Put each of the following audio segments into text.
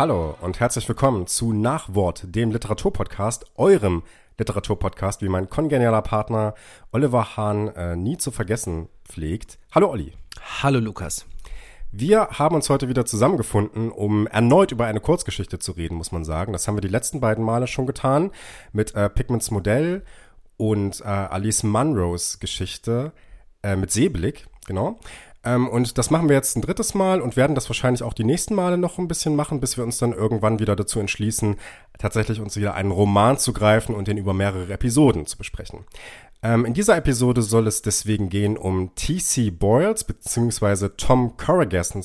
Hallo und herzlich willkommen zu Nachwort, dem Literaturpodcast, eurem Literaturpodcast, wie mein kongenialer Partner Oliver Hahn nie zu vergessen pflegt. Hallo Olli. Hallo Lukas. Wir haben uns heute wieder zusammengefunden, um erneut über eine Kurzgeschichte zu reden, muss man sagen. Das haben wir die letzten beiden Male schon getan mit Pigments Modell und Alice Munros Geschichte mit Seeblick, genau. Und das machen wir jetzt ein drittes Mal und werden das wahrscheinlich auch die nächsten Male noch ein bisschen machen, bis wir uns dann irgendwann wieder dazu entschließen, tatsächlich uns wieder einen Roman zu greifen und den über mehrere Episoden zu besprechen. In dieser Episode soll es deswegen gehen um T.C. Boyles beziehungsweise Tom Corrigan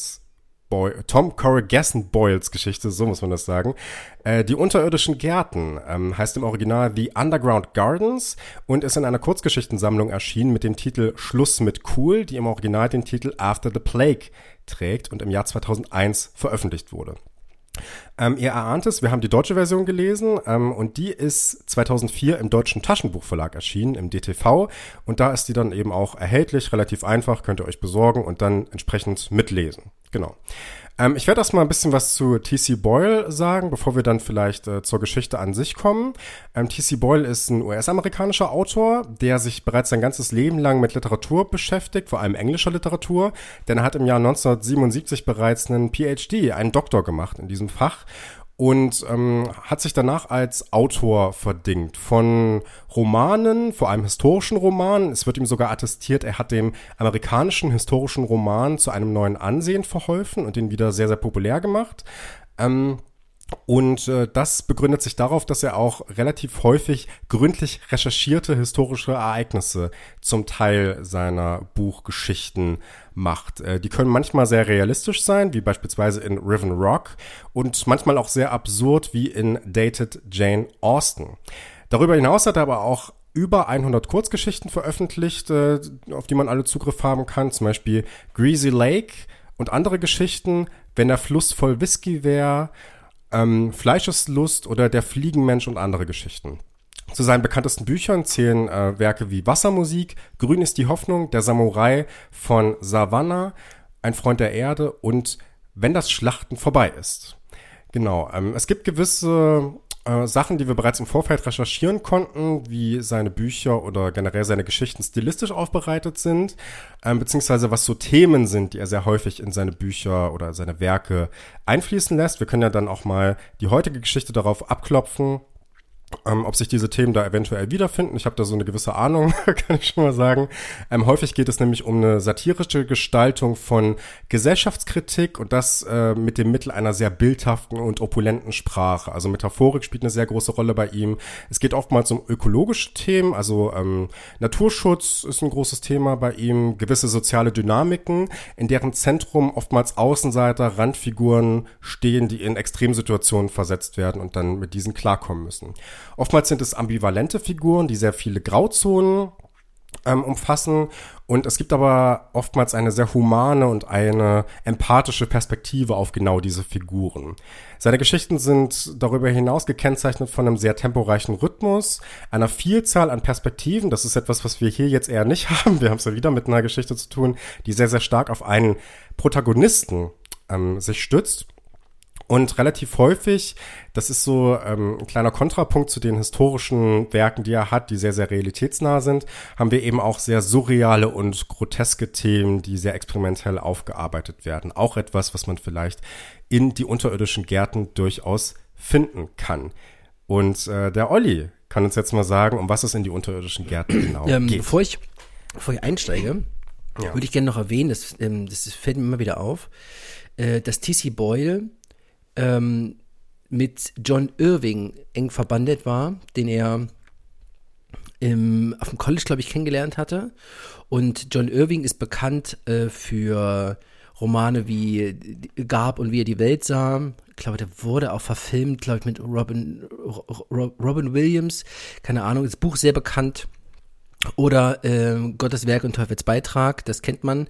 Boyles Geschichte, so muss man das sagen. Die unterirdischen Gärten heißt im Original The Underground Gardens und ist in einer Kurzgeschichtensammlung erschienen mit dem Titel Schluss mit Cool, die im Original den Titel After the Plague trägt und im Jahr 2001 veröffentlicht wurde. Ihr erahnt es, wir haben die deutsche Version gelesen und die ist 2004 im Deutschen Taschenbuchverlag erschienen, im DTV, und da ist die dann eben auch erhältlich, relativ einfach, könnt ihr euch besorgen und dann entsprechend mitlesen. Genau. Ich werde erstmal ein bisschen was zu T.C. Boyle sagen, bevor wir dann vielleicht zur Geschichte an sich kommen. T.C. Boyle ist ein US-amerikanischer Autor, der sich bereits sein ganzes Leben lang mit Literatur beschäftigt, vor allem englischer Literatur, denn er hat im Jahr 1977 bereits einen PhD, einen Doktor gemacht in diesem Fach. Und hat sich danach als Autor verdingt von Romanen, vor allem historischen Romanen. Es wird ihm sogar attestiert, er hat dem amerikanischen historischen Roman zu einem neuen Ansehen verholfen und den wieder sehr, sehr populär gemacht. Das begründet sich darauf, dass er auch relativ häufig gründlich recherchierte historische Ereignisse zum Teil seiner Buchgeschichten macht. Die können manchmal sehr realistisch sein, wie beispielsweise in Riven Rock, und manchmal auch sehr absurd, wie in Dated Jane Austen. Darüber hinaus hat er aber auch über 100 Kurzgeschichten veröffentlicht, auf die man alle Zugriff haben kann, zum Beispiel Greasy Lake und andere Geschichten, Wenn der Fluss voll Whisky wär, Fleischeslust oder Der Fliegenmensch und andere Geschichten. Zu seinen bekanntesten Büchern zählen Werke wie Wassermusik, Grün ist die Hoffnung, Der Samurai von Savannah, Ein Freund der Erde und Wenn das Schlachten vorbei ist. Genau, es gibt gewisse Sachen, die wir bereits im Vorfeld recherchieren konnten, wie seine Bücher oder generell seine Geschichten stilistisch aufbereitet sind, beziehungsweise was so Themen sind, die er sehr häufig in seine Bücher oder seine Werke einfließen lässt. Wir können ja dann auch mal die heutige Geschichte darauf abklopfen, ob sich diese Themen da eventuell wiederfinden. Ich habe da so eine gewisse Ahnung, kann ich schon mal sagen. Häufig geht es nämlich um eine satirische Gestaltung von Gesellschaftskritik und das mit dem Mittel einer sehr bildhaften und opulenten Sprache. Also Metaphorik spielt eine sehr große Rolle bei ihm. Es geht oftmals um ökologische Themen, also Naturschutz ist ein großes Thema bei ihm, gewisse soziale Dynamiken, in deren Zentrum oftmals Außenseiter, Randfiguren stehen, die in Extremsituationen versetzt werden und dann mit diesen klarkommen müssen. Oftmals sind es ambivalente Figuren, die sehr viele Grauzonen umfassen, und es gibt aber oftmals eine sehr humane und eine empathische Perspektive auf genau diese Figuren. Seine Geschichten sind darüber hinaus gekennzeichnet von einem sehr temporeichen Rhythmus, einer Vielzahl an Perspektiven. Das ist etwas, was wir hier jetzt eher nicht haben. Wir haben es ja wieder mit einer Geschichte zu tun, die sehr, sehr stark auf einen Protagonisten sich stützt. Und relativ häufig, das ist so ein kleiner Kontrapunkt zu den historischen Werken, die er hat, die sehr, sehr realitätsnah sind, haben wir eben auch sehr surreale und groteske Themen, die sehr experimentell aufgearbeitet werden. Auch etwas, was man vielleicht in Die unterirdischen Gärten durchaus finden kann. Und der Olli kann uns jetzt mal sagen, um was es in Die unterirdischen Gärten genau geht. Bevor ich einsteige, würde ich gerne noch erwähnen, das fällt mir immer wieder auf, dass T.C. Boyle mit John Irving eng verbandet war, den er auf dem College, glaube ich, kennengelernt hatte. Und John Irving ist bekannt für Romane wie Gab und Wie er die Welt sah. Ich glaube, der wurde auch verfilmt, glaube ich, mit Robin Williams. Keine Ahnung, das Buch sehr bekannt. Oder Gottes Werk und Teufels Beitrag, das kennt man.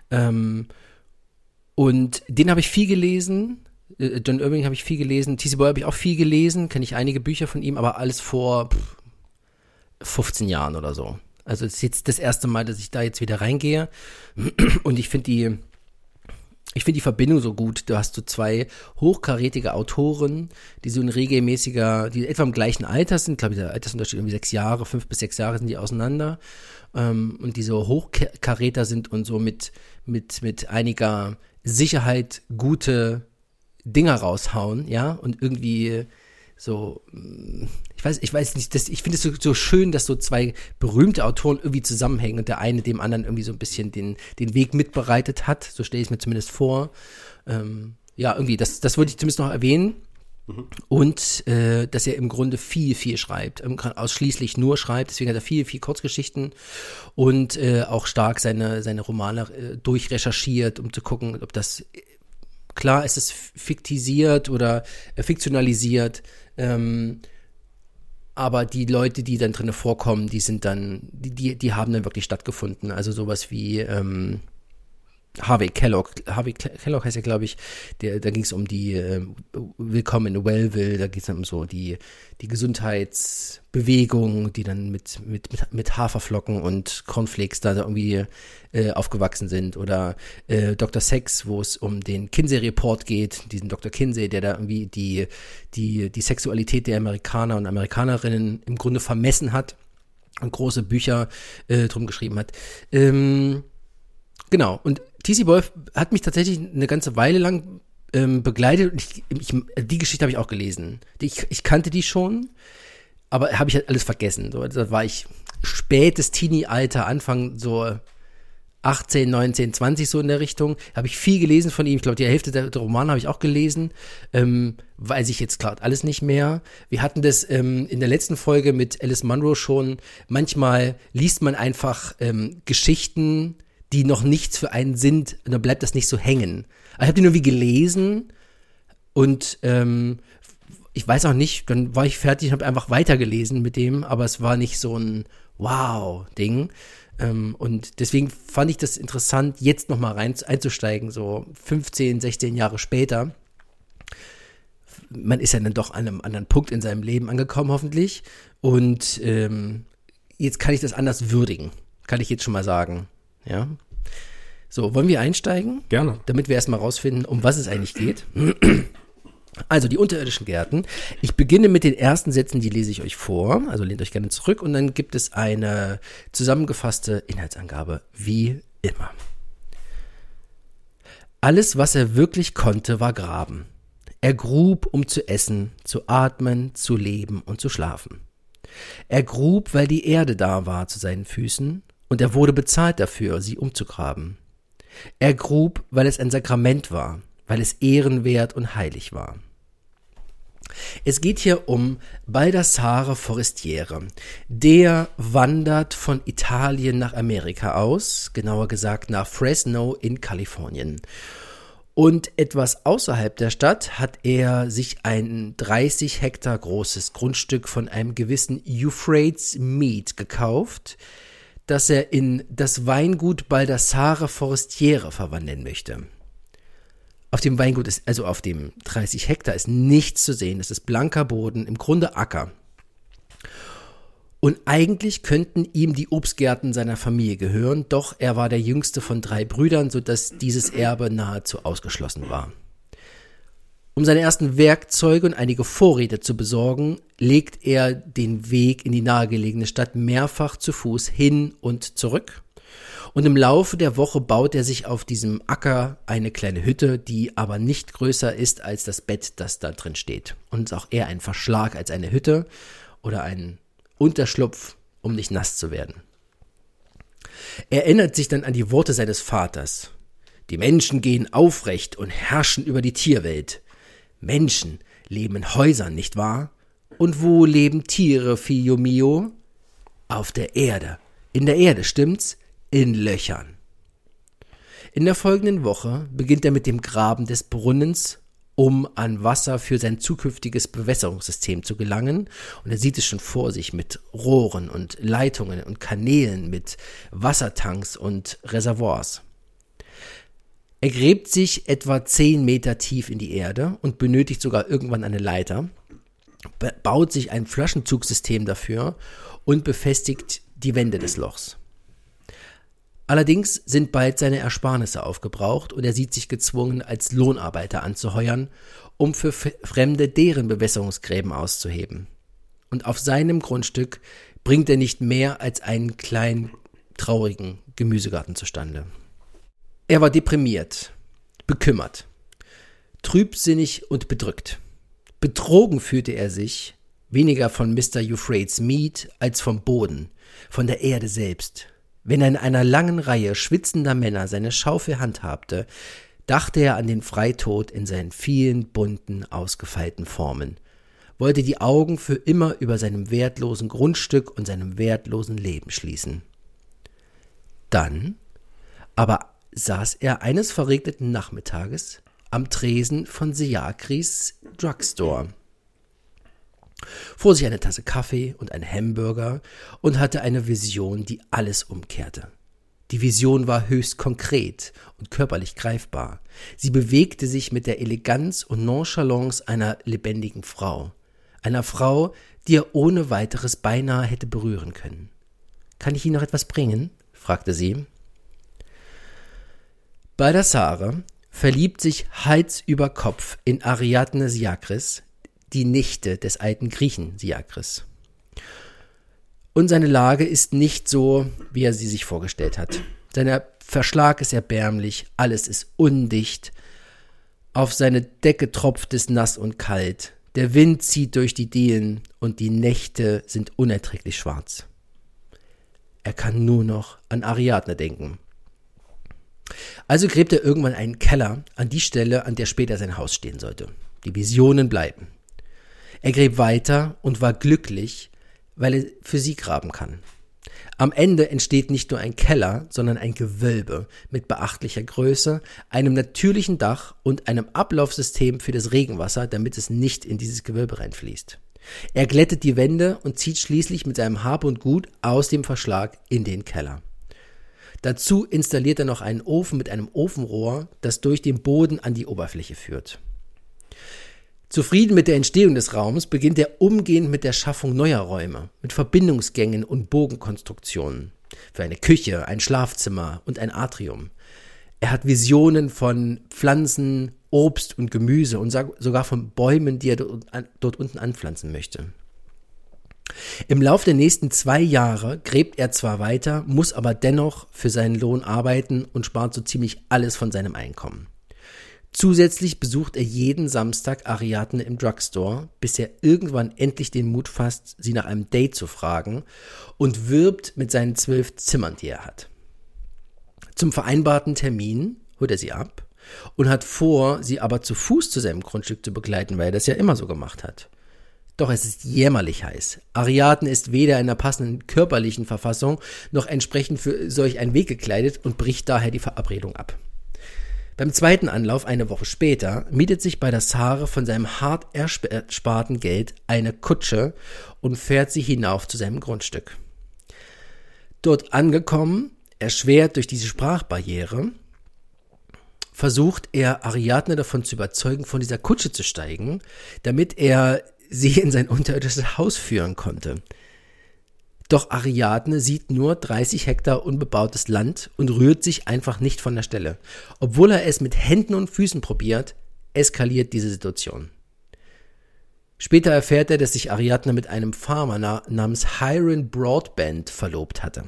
Und den habe ich viel gelesen. John Irving habe ich viel gelesen. T.C. Boyle habe ich auch viel gelesen. Kenne ich einige Bücher von ihm, aber alles vor 15 Jahren oder so. Also es ist jetzt das erste Mal, dass ich da jetzt wieder reingehe. Und ich finde Ich finde die Verbindung so gut. Du hast so zwei hochkarätige Autoren, die so die etwa im gleichen Alter sind. Ich glaube, der Altersunterschied irgendwie 6 Jahre, 5 bis 6 Jahre sind die auseinander. Und die so Hochkaräter sind und so mit einiger Sicherheit gute Dinger raushauen, ja, und irgendwie so, ich weiß nicht, ich finde es so schön, dass so zwei berühmte Autoren irgendwie zusammenhängen und der eine dem anderen irgendwie so ein bisschen den Weg mitbereitet hat, so stelle ich es mir zumindest vor. Ja, irgendwie, das wollte ich zumindest noch erwähnen. Und dass er im Grunde viel, viel schreibt, ausschließlich nur schreibt, deswegen hat er viel, viel Kurzgeschichten und auch stark seine Romane durchrecherchiert, um zu gucken, ob das, klar ist es fiktisiert oder fiktionalisiert, aber die Leute, die dann drinne vorkommen, die sind dann, die haben dann wirklich stattgefunden, also sowas wie Harvey Kellogg heißt ja, glaube ich, da ging es um die Willkommen in Wellville, da geht es um so die Gesundheitsbewegung, die dann mit Haferflocken und Cornflakes da irgendwie aufgewachsen sind, oder Dr. Sex, wo es um den Kinsey-Report geht, diesen Dr. Kinsey, der da irgendwie die Sexualität der Amerikaner und Amerikanerinnen im Grunde vermessen hat und große Bücher drum geschrieben hat. Genau, und T.C. Boyle hat mich tatsächlich eine ganze Weile lang begleitet und die Geschichte habe ich auch gelesen. Ich kannte die schon, aber habe ich halt alles vergessen. So, da war ich spätes Teenie-Alter, Anfang so 18, 19, 20 so in der Richtung. Habe ich viel gelesen von ihm. Ich glaube, die Hälfte der Romane habe ich auch gelesen. Weiß ich jetzt gerade alles nicht mehr. Wir hatten das in der letzten Folge mit Alice Munro schon. Manchmal liest man einfach Geschichten, die noch nichts für einen sind, und dann bleibt das nicht so hängen. Ich habe die nur wie gelesen und ich weiß auch nicht, dann war ich fertig und habe einfach weitergelesen mit dem, aber es war nicht so ein Wow-Ding. Und deswegen fand ich das interessant, jetzt nochmal einzusteigen, so 15, 16 Jahre später. Man ist ja dann doch an einem anderen Punkt in seinem Leben angekommen, hoffentlich. Und jetzt kann ich das anders würdigen, kann ich jetzt schon mal sagen. Ja. So, wollen wir einsteigen? Gerne. Damit wir erstmal rausfinden, um was es eigentlich geht. Also, die unterirdischen Gärten. Ich beginne mit den ersten Sätzen, die lese ich euch vor. Also lehnt euch gerne zurück und dann gibt es eine zusammengefasste Inhaltsangabe, wie immer. Alles, was er wirklich konnte, war graben. Er grub, um zu essen, zu atmen, zu leben und zu schlafen. Er grub, weil die Erde da war zu seinen Füßen, und er wurde bezahlt dafür, sie umzugraben. Er grub, weil es ein Sakrament war, weil es ehrenwert und heilig war. Es geht hier um Baldassare Forestiere. Der wandert von Italien nach Amerika aus, genauer gesagt nach Fresno in Kalifornien. Und etwas außerhalb der Stadt hat er sich ein 30 Hektar großes Grundstück von einem gewissen Euphrates Mead gekauft, das er in das Weingut Baldassare Forestiere verwandeln möchte. Auf dem Weingut ist, also auf dem 30 Hektar, ist nichts zu sehen. Es ist blanker Boden, im Grunde Acker. Und eigentlich könnten ihm die Obstgärten seiner Familie gehören, doch er war der jüngste von 3 Brüdern, sodass dieses Erbe nahezu ausgeschlossen war. Um seine ersten Werkzeuge und einige Vorräte zu besorgen, legt er den Weg in die nahegelegene Stadt mehrfach zu Fuß hin und zurück. Und im Laufe der Woche baut er sich auf diesem Acker eine kleine Hütte, die aber nicht größer ist als das Bett, das da drin steht. Und ist auch eher ein Verschlag als eine Hütte oder ein Unterschlupf, um nicht nass zu werden. Er erinnert sich dann an die Worte seines Vaters. Die Menschen gehen aufrecht und herrschen über die Tierwelt. Menschen leben in Häusern, nicht wahr? Und wo leben Tiere, figlio mio? Auf der Erde. In der Erde, stimmt's? In Löchern. In der folgenden Woche beginnt er mit dem Graben des Brunnens, um an Wasser für sein zukünftiges Bewässerungssystem zu gelangen. Und er sieht es schon vor sich mit Rohren und Leitungen und Kanälen, mit Wassertanks und Reservoirs. Er gräbt sich etwa 10 Meter tief in die Erde und benötigt sogar irgendwann eine Leiter, baut sich ein Flaschenzugsystem dafür und befestigt die Wände des Lochs. Allerdings sind bald seine Ersparnisse aufgebraucht und er sieht sich gezwungen, als Lohnarbeiter anzuheuern, um für Fremde deren Bewässerungsgräben auszuheben. Und auf seinem Grundstück bringt er nicht mehr als einen kleinen, traurigen Gemüsegarten zustande. Er war deprimiert, bekümmert, trübsinnig und bedrückt. Betrogen fühlte er sich, weniger von Mr. Euphrates Mead als vom Boden, von der Erde selbst. Wenn er in einer langen Reihe schwitzender Männer seine Schaufel handhabte, dachte er an den Freitod in seinen vielen bunten, ausgefeilten Formen, wollte die Augen für immer über seinem wertlosen Grundstück und seinem wertlosen Leben schließen. Dann aber saß er eines verregneten Nachmittages am Tresen von Siakris Drugstore, vor sich eine Tasse Kaffee und einen Hamburger und hatte eine Vision, die alles umkehrte. Die Vision war höchst konkret und körperlich greifbar. Sie bewegte sich mit der Eleganz und Nonchalance einer lebendigen Frau. Einer Frau, die er ohne weiteres beinahe hätte berühren können. »Kann ich Ihnen noch etwas bringen?« fragte sie. Baldassare verliebt sich Hals über Kopf in Ariadne Siakris, die Nichte des alten Griechen Siakris. Und seine Lage ist nicht so, wie er sie sich vorgestellt hat. Sein Verschlag ist erbärmlich, alles ist undicht, auf seine Decke tropft es nass und kalt, der Wind zieht durch die Dielen und die Nächte sind unerträglich schwarz. Er kann nur noch an Ariadne denken. Also gräbt er irgendwann einen Keller an die Stelle, an der später sein Haus stehen sollte. Die Visionen bleiben. Er gräbt weiter und war glücklich, weil er für sie graben kann. Am Ende entsteht nicht nur ein Keller, sondern ein Gewölbe mit beachtlicher Größe, einem natürlichen Dach und einem Ablaufsystem für das Regenwasser, damit es nicht in dieses Gewölbe reinfließt. Er glättet die Wände und zieht schließlich mit seinem Hab und Gut aus dem Verschlag in den Keller. Dazu installiert er noch einen Ofen mit einem Ofenrohr, das durch den Boden an die Oberfläche führt. Zufrieden mit der Entstehung des Raums beginnt er umgehend mit der Schaffung neuer Räume, mit Verbindungsgängen und Bogenkonstruktionen. Für eine Küche, ein Schlafzimmer und ein Atrium. Er hat Visionen von Pflanzen, Obst und Gemüse und sogar von Bäumen, die er dort unten anpflanzen möchte. Im Lauf der nächsten 2 Jahre gräbt er zwar weiter, muss aber dennoch für seinen Lohn arbeiten und spart so ziemlich alles von seinem Einkommen. Zusätzlich besucht er jeden Samstag Ariadne im Drugstore, bis er irgendwann endlich den Mut fasst, sie nach einem Date zu fragen und wirbt mit seinen 12 Zimmern, die er hat. Zum vereinbarten Termin holt er sie ab und hat vor, sie aber zu Fuß zu seinem Grundstück zu begleiten, weil er das ja immer so gemacht hat. Doch es ist jämmerlich heiß. Ariadne ist weder in einer passenden körperlichen Verfassung noch entsprechend für solch einen Weg gekleidet und bricht daher die Verabredung ab. Beim zweiten Anlauf, eine Woche später, mietet sich Baldassare von seinem hart ersparten Geld eine Kutsche und fährt sie hinauf zu seinem Grundstück. Dort angekommen, erschwert durch diese Sprachbarriere, versucht er, Ariadne davon zu überzeugen, von dieser Kutsche zu steigen, damit er sie in sein unterirdisches Haus führen konnte. Doch Ariadne sieht nur 30 Hektar unbebautes Land und rührt sich einfach nicht von der Stelle. Obwohl er es mit Händen und Füßen probiert, eskaliert diese Situation. Später erfährt er, dass sich Ariadne mit einem Farmer namens Hiram Broadbent verlobt hatte.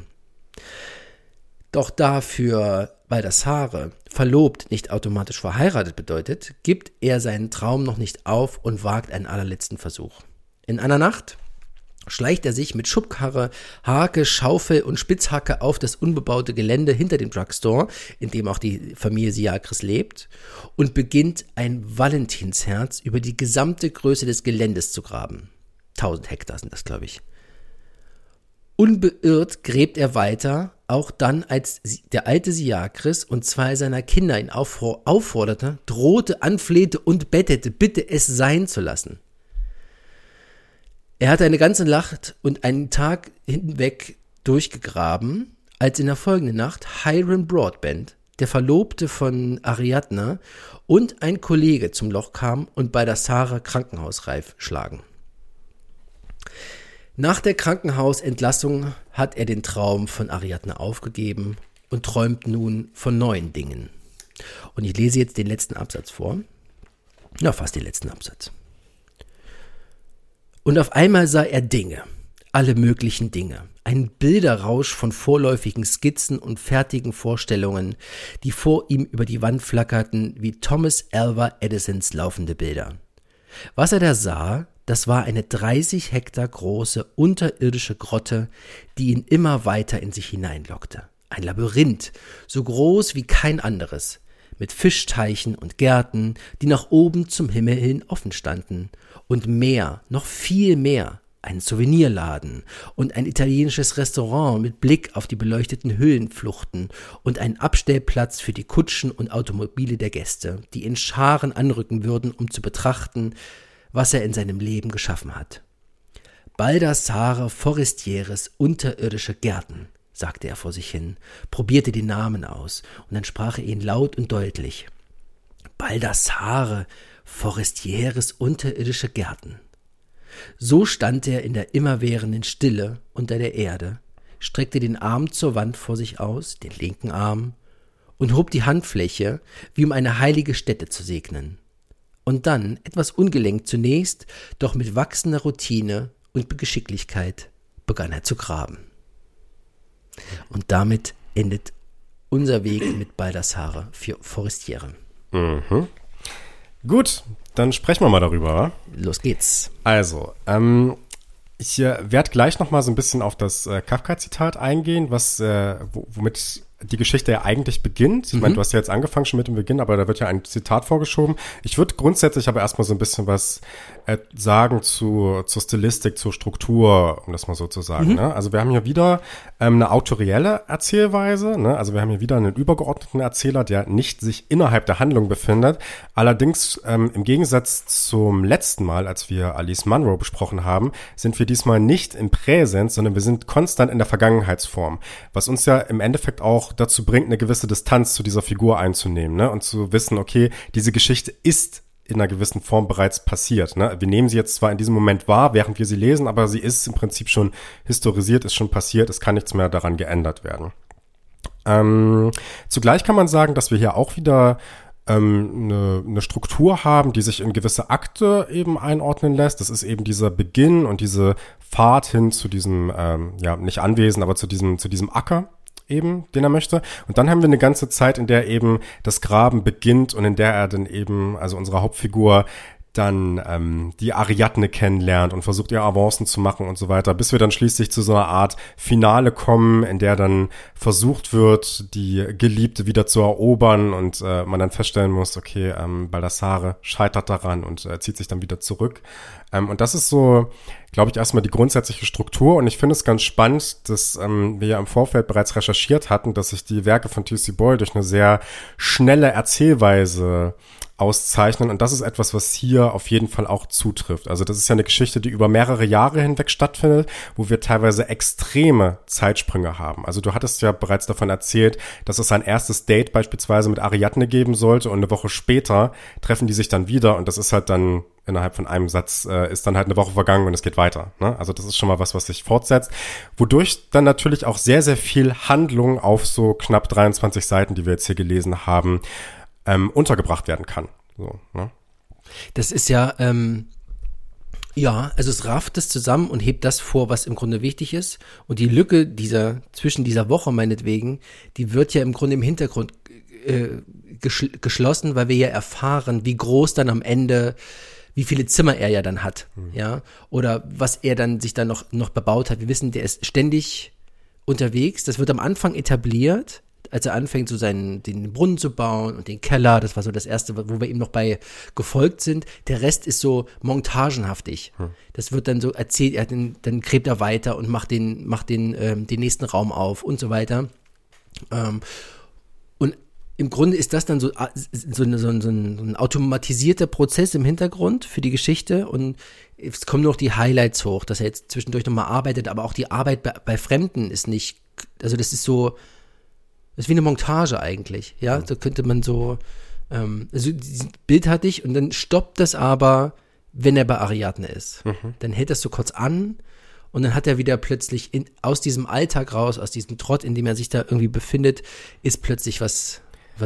Doch da für Baldassare verlobt nicht automatisch verheiratet bedeutet, gibt er seinen Traum noch nicht auf und wagt einen allerletzten Versuch. In einer Nacht schleicht er sich mit Schubkarre, Hake, Schaufel und Spitzhacke auf das unbebaute Gelände hinter dem Drugstore, in dem auch die Familie Siakris lebt, und beginnt ein Valentinsherz über die gesamte Größe des Geländes zu graben. 1000 Hektar sind das, glaube ich. Unbeirrt gräbt er weiter, auch dann, als der alte Siakris und 2 seiner Kinder ihn aufforderte, drohte, anflehte und bettete, bitte es sein zu lassen. Er hatte eine ganze Nacht und einen Tag hinweg durchgegraben, als in der folgenden Nacht Hiram Broadbent, der Verlobte von Ariadne, und ein Kollege zum Loch kam und Baldassare krankenhausreif schlagen. Nach der Krankenhausentlassung hat er den Traum von Ariadne aufgegeben und träumt nun von neuen Dingen. Und ich lese jetzt den letzten Absatz vor. Ja, fast den letzten Absatz. Und auf einmal sah er Dinge, alle möglichen Dinge, ein Bilderrausch von vorläufigen Skizzen und fertigen Vorstellungen, die vor ihm über die Wand flackerten wie Thomas Alva Edisons laufende Bilder. Was er da sah, das war eine 30 Hektar große unterirdische Grotte, die ihn immer weiter in sich hineinlockte. Ein Labyrinth, so groß wie kein anderes, mit Fischteichen und Gärten, die nach oben zum Himmel hin offen standen. Und mehr, noch viel mehr, ein Souvenirladen und ein italienisches Restaurant mit Blick auf die beleuchteten Höhlenfluchten und ein Abstellplatz für die Kutschen und Automobile der Gäste, die in Scharen anrücken würden, um zu betrachten, was er in seinem Leben geschaffen hat. Baldassare Forestieres unterirdische Gärten, sagte er vor sich hin, probierte den Namen aus, und dann sprach er ihn laut und deutlich. Baldassare Forestieres unterirdische Gärten. So stand er in der immerwährenden Stille unter der Erde, streckte den Arm zur Wand vor sich aus, den linken Arm, und hob die Handfläche, wie um eine heilige Stätte zu segnen. Und dann, etwas ungelenkt zunächst, doch mit wachsender Routine und Geschicklichkeit, begann er zu graben. Und damit endet unser Weg mit Baldassare für Forestiere. Mhm. Gut, dann sprechen wir mal darüber, wa? Los geht's. Also, ich werde gleich noch mal so ein bisschen auf das Kafka-Zitat eingehen, womit die Geschichte ja eigentlich beginnt. Ich meine, du hast ja jetzt angefangen schon mit dem Beginn, aber da wird ja ein Zitat vorgeschoben. Ich würde grundsätzlich aber erstmal so ein bisschen was sagen zur Stilistik, zur Struktur, um das mal so zu sagen. Ne? Also wir haben hier wieder eine autorielle Erzählweise. Ne? Also wir haben hier wieder einen übergeordneten Erzähler, der nicht sich innerhalb der Handlung befindet. Allerdings im Gegensatz zum letzten Mal, als wir Alice Munro besprochen haben, sind wir diesmal nicht im Präsens, sondern wir sind konstant in der Vergangenheitsform. Was uns ja im Endeffekt auch dazu bringt, eine gewisse Distanz zu dieser Figur einzunehmen, ne? Und zu wissen, okay, diese Geschichte ist in einer gewissen Form bereits passiert. Ne? Wir nehmen sie jetzt zwar in diesem Moment wahr, während wir sie lesen, aber sie ist im Prinzip schon historisiert, ist schon passiert, es kann nichts mehr daran geändert werden. Zugleich kann man sagen, dass wir hier auch wieder eine Struktur haben, die sich in gewisse Akte eben einordnen lässt. Das ist eben dieser Beginn und diese Fahrt hin zu diesem, nicht Anwesen, aber zu diesem Acker eben, den er möchte. Und dann haben wir eine ganze Zeit, in der eben das Graben beginnt und in der er dann eben, also unsere Hauptfigur, dann die Ariadne kennenlernt und versucht, ihr Avancen zu machen und so weiter, bis wir dann schließlich zu so einer Art Finale kommen, in der dann versucht wird, die Geliebte wieder zu erobern und man dann feststellen muss, okay, Baldassare scheitert daran und zieht sich dann wieder zurück. Und das ist so, glaube ich, erstmal die grundsätzliche Struktur. Und ich finde es ganz spannend, dass wir ja im Vorfeld bereits recherchiert hatten, dass sich die Werke von T.C. Boyle durch eine sehr schnelle Erzählweise auszeichnen. Und das ist etwas, was hier auf jeden Fall auch zutrifft. Also das ist ja eine Geschichte, die über mehrere Jahre hinweg stattfindet, wo wir teilweise extreme Zeitsprünge haben. Also du hattest ja bereits davon erzählt, dass es ein erstes Date beispielsweise mit Ariadne geben sollte und eine Woche später treffen die sich dann wieder und das ist halt dann innerhalb von einem Satz ist dann halt eine Woche vergangen und es geht weiter. Ne? Also das ist schon mal was sich fortsetzt, wodurch dann natürlich auch sehr, sehr viel Handlung auf so knapp 23 Seiten, die wir jetzt hier gelesen haben, untergebracht werden kann. So, ne? Das ist ja, also es rafft es zusammen und hebt das vor, was im Grunde wichtig ist. Und die Lücke zwischen dieser Woche meinetwegen, die wird ja im Grunde im Hintergrund geschlossen, weil wir ja erfahren, wie groß dann am Ende, wie viele Zimmer er ja dann hat, ja, oder was er dann sich dann noch bebaut hat. Wir wissen, der ist ständig unterwegs. Das wird am Anfang etabliert, als er anfängt, so den Brunnen zu bauen und den Keller. Das war so das Erste, wo wir ihm noch bei gefolgt sind. Der Rest ist so montagenhaftig. Das wird dann so erzählt, dann gräbt er weiter und macht den nächsten Raum auf und so weiter. Und im Grunde ist das dann so ein automatisierter Prozess im Hintergrund für die Geschichte und es kommen nur noch die Highlights hoch, dass er jetzt zwischendurch nochmal arbeitet, aber auch die Arbeit bei Fremden ist nicht, also das ist wie eine Montage eigentlich, ja, so könnte man so, also dieses Bild hatte ich und dann stoppt das aber, wenn er bei Ariadne ist. Dann hält das so kurz an Und dann hat er wieder plötzlich aus diesem Alltag raus, aus diesem Trott, in dem er sich da irgendwie befindet, ist plötzlich was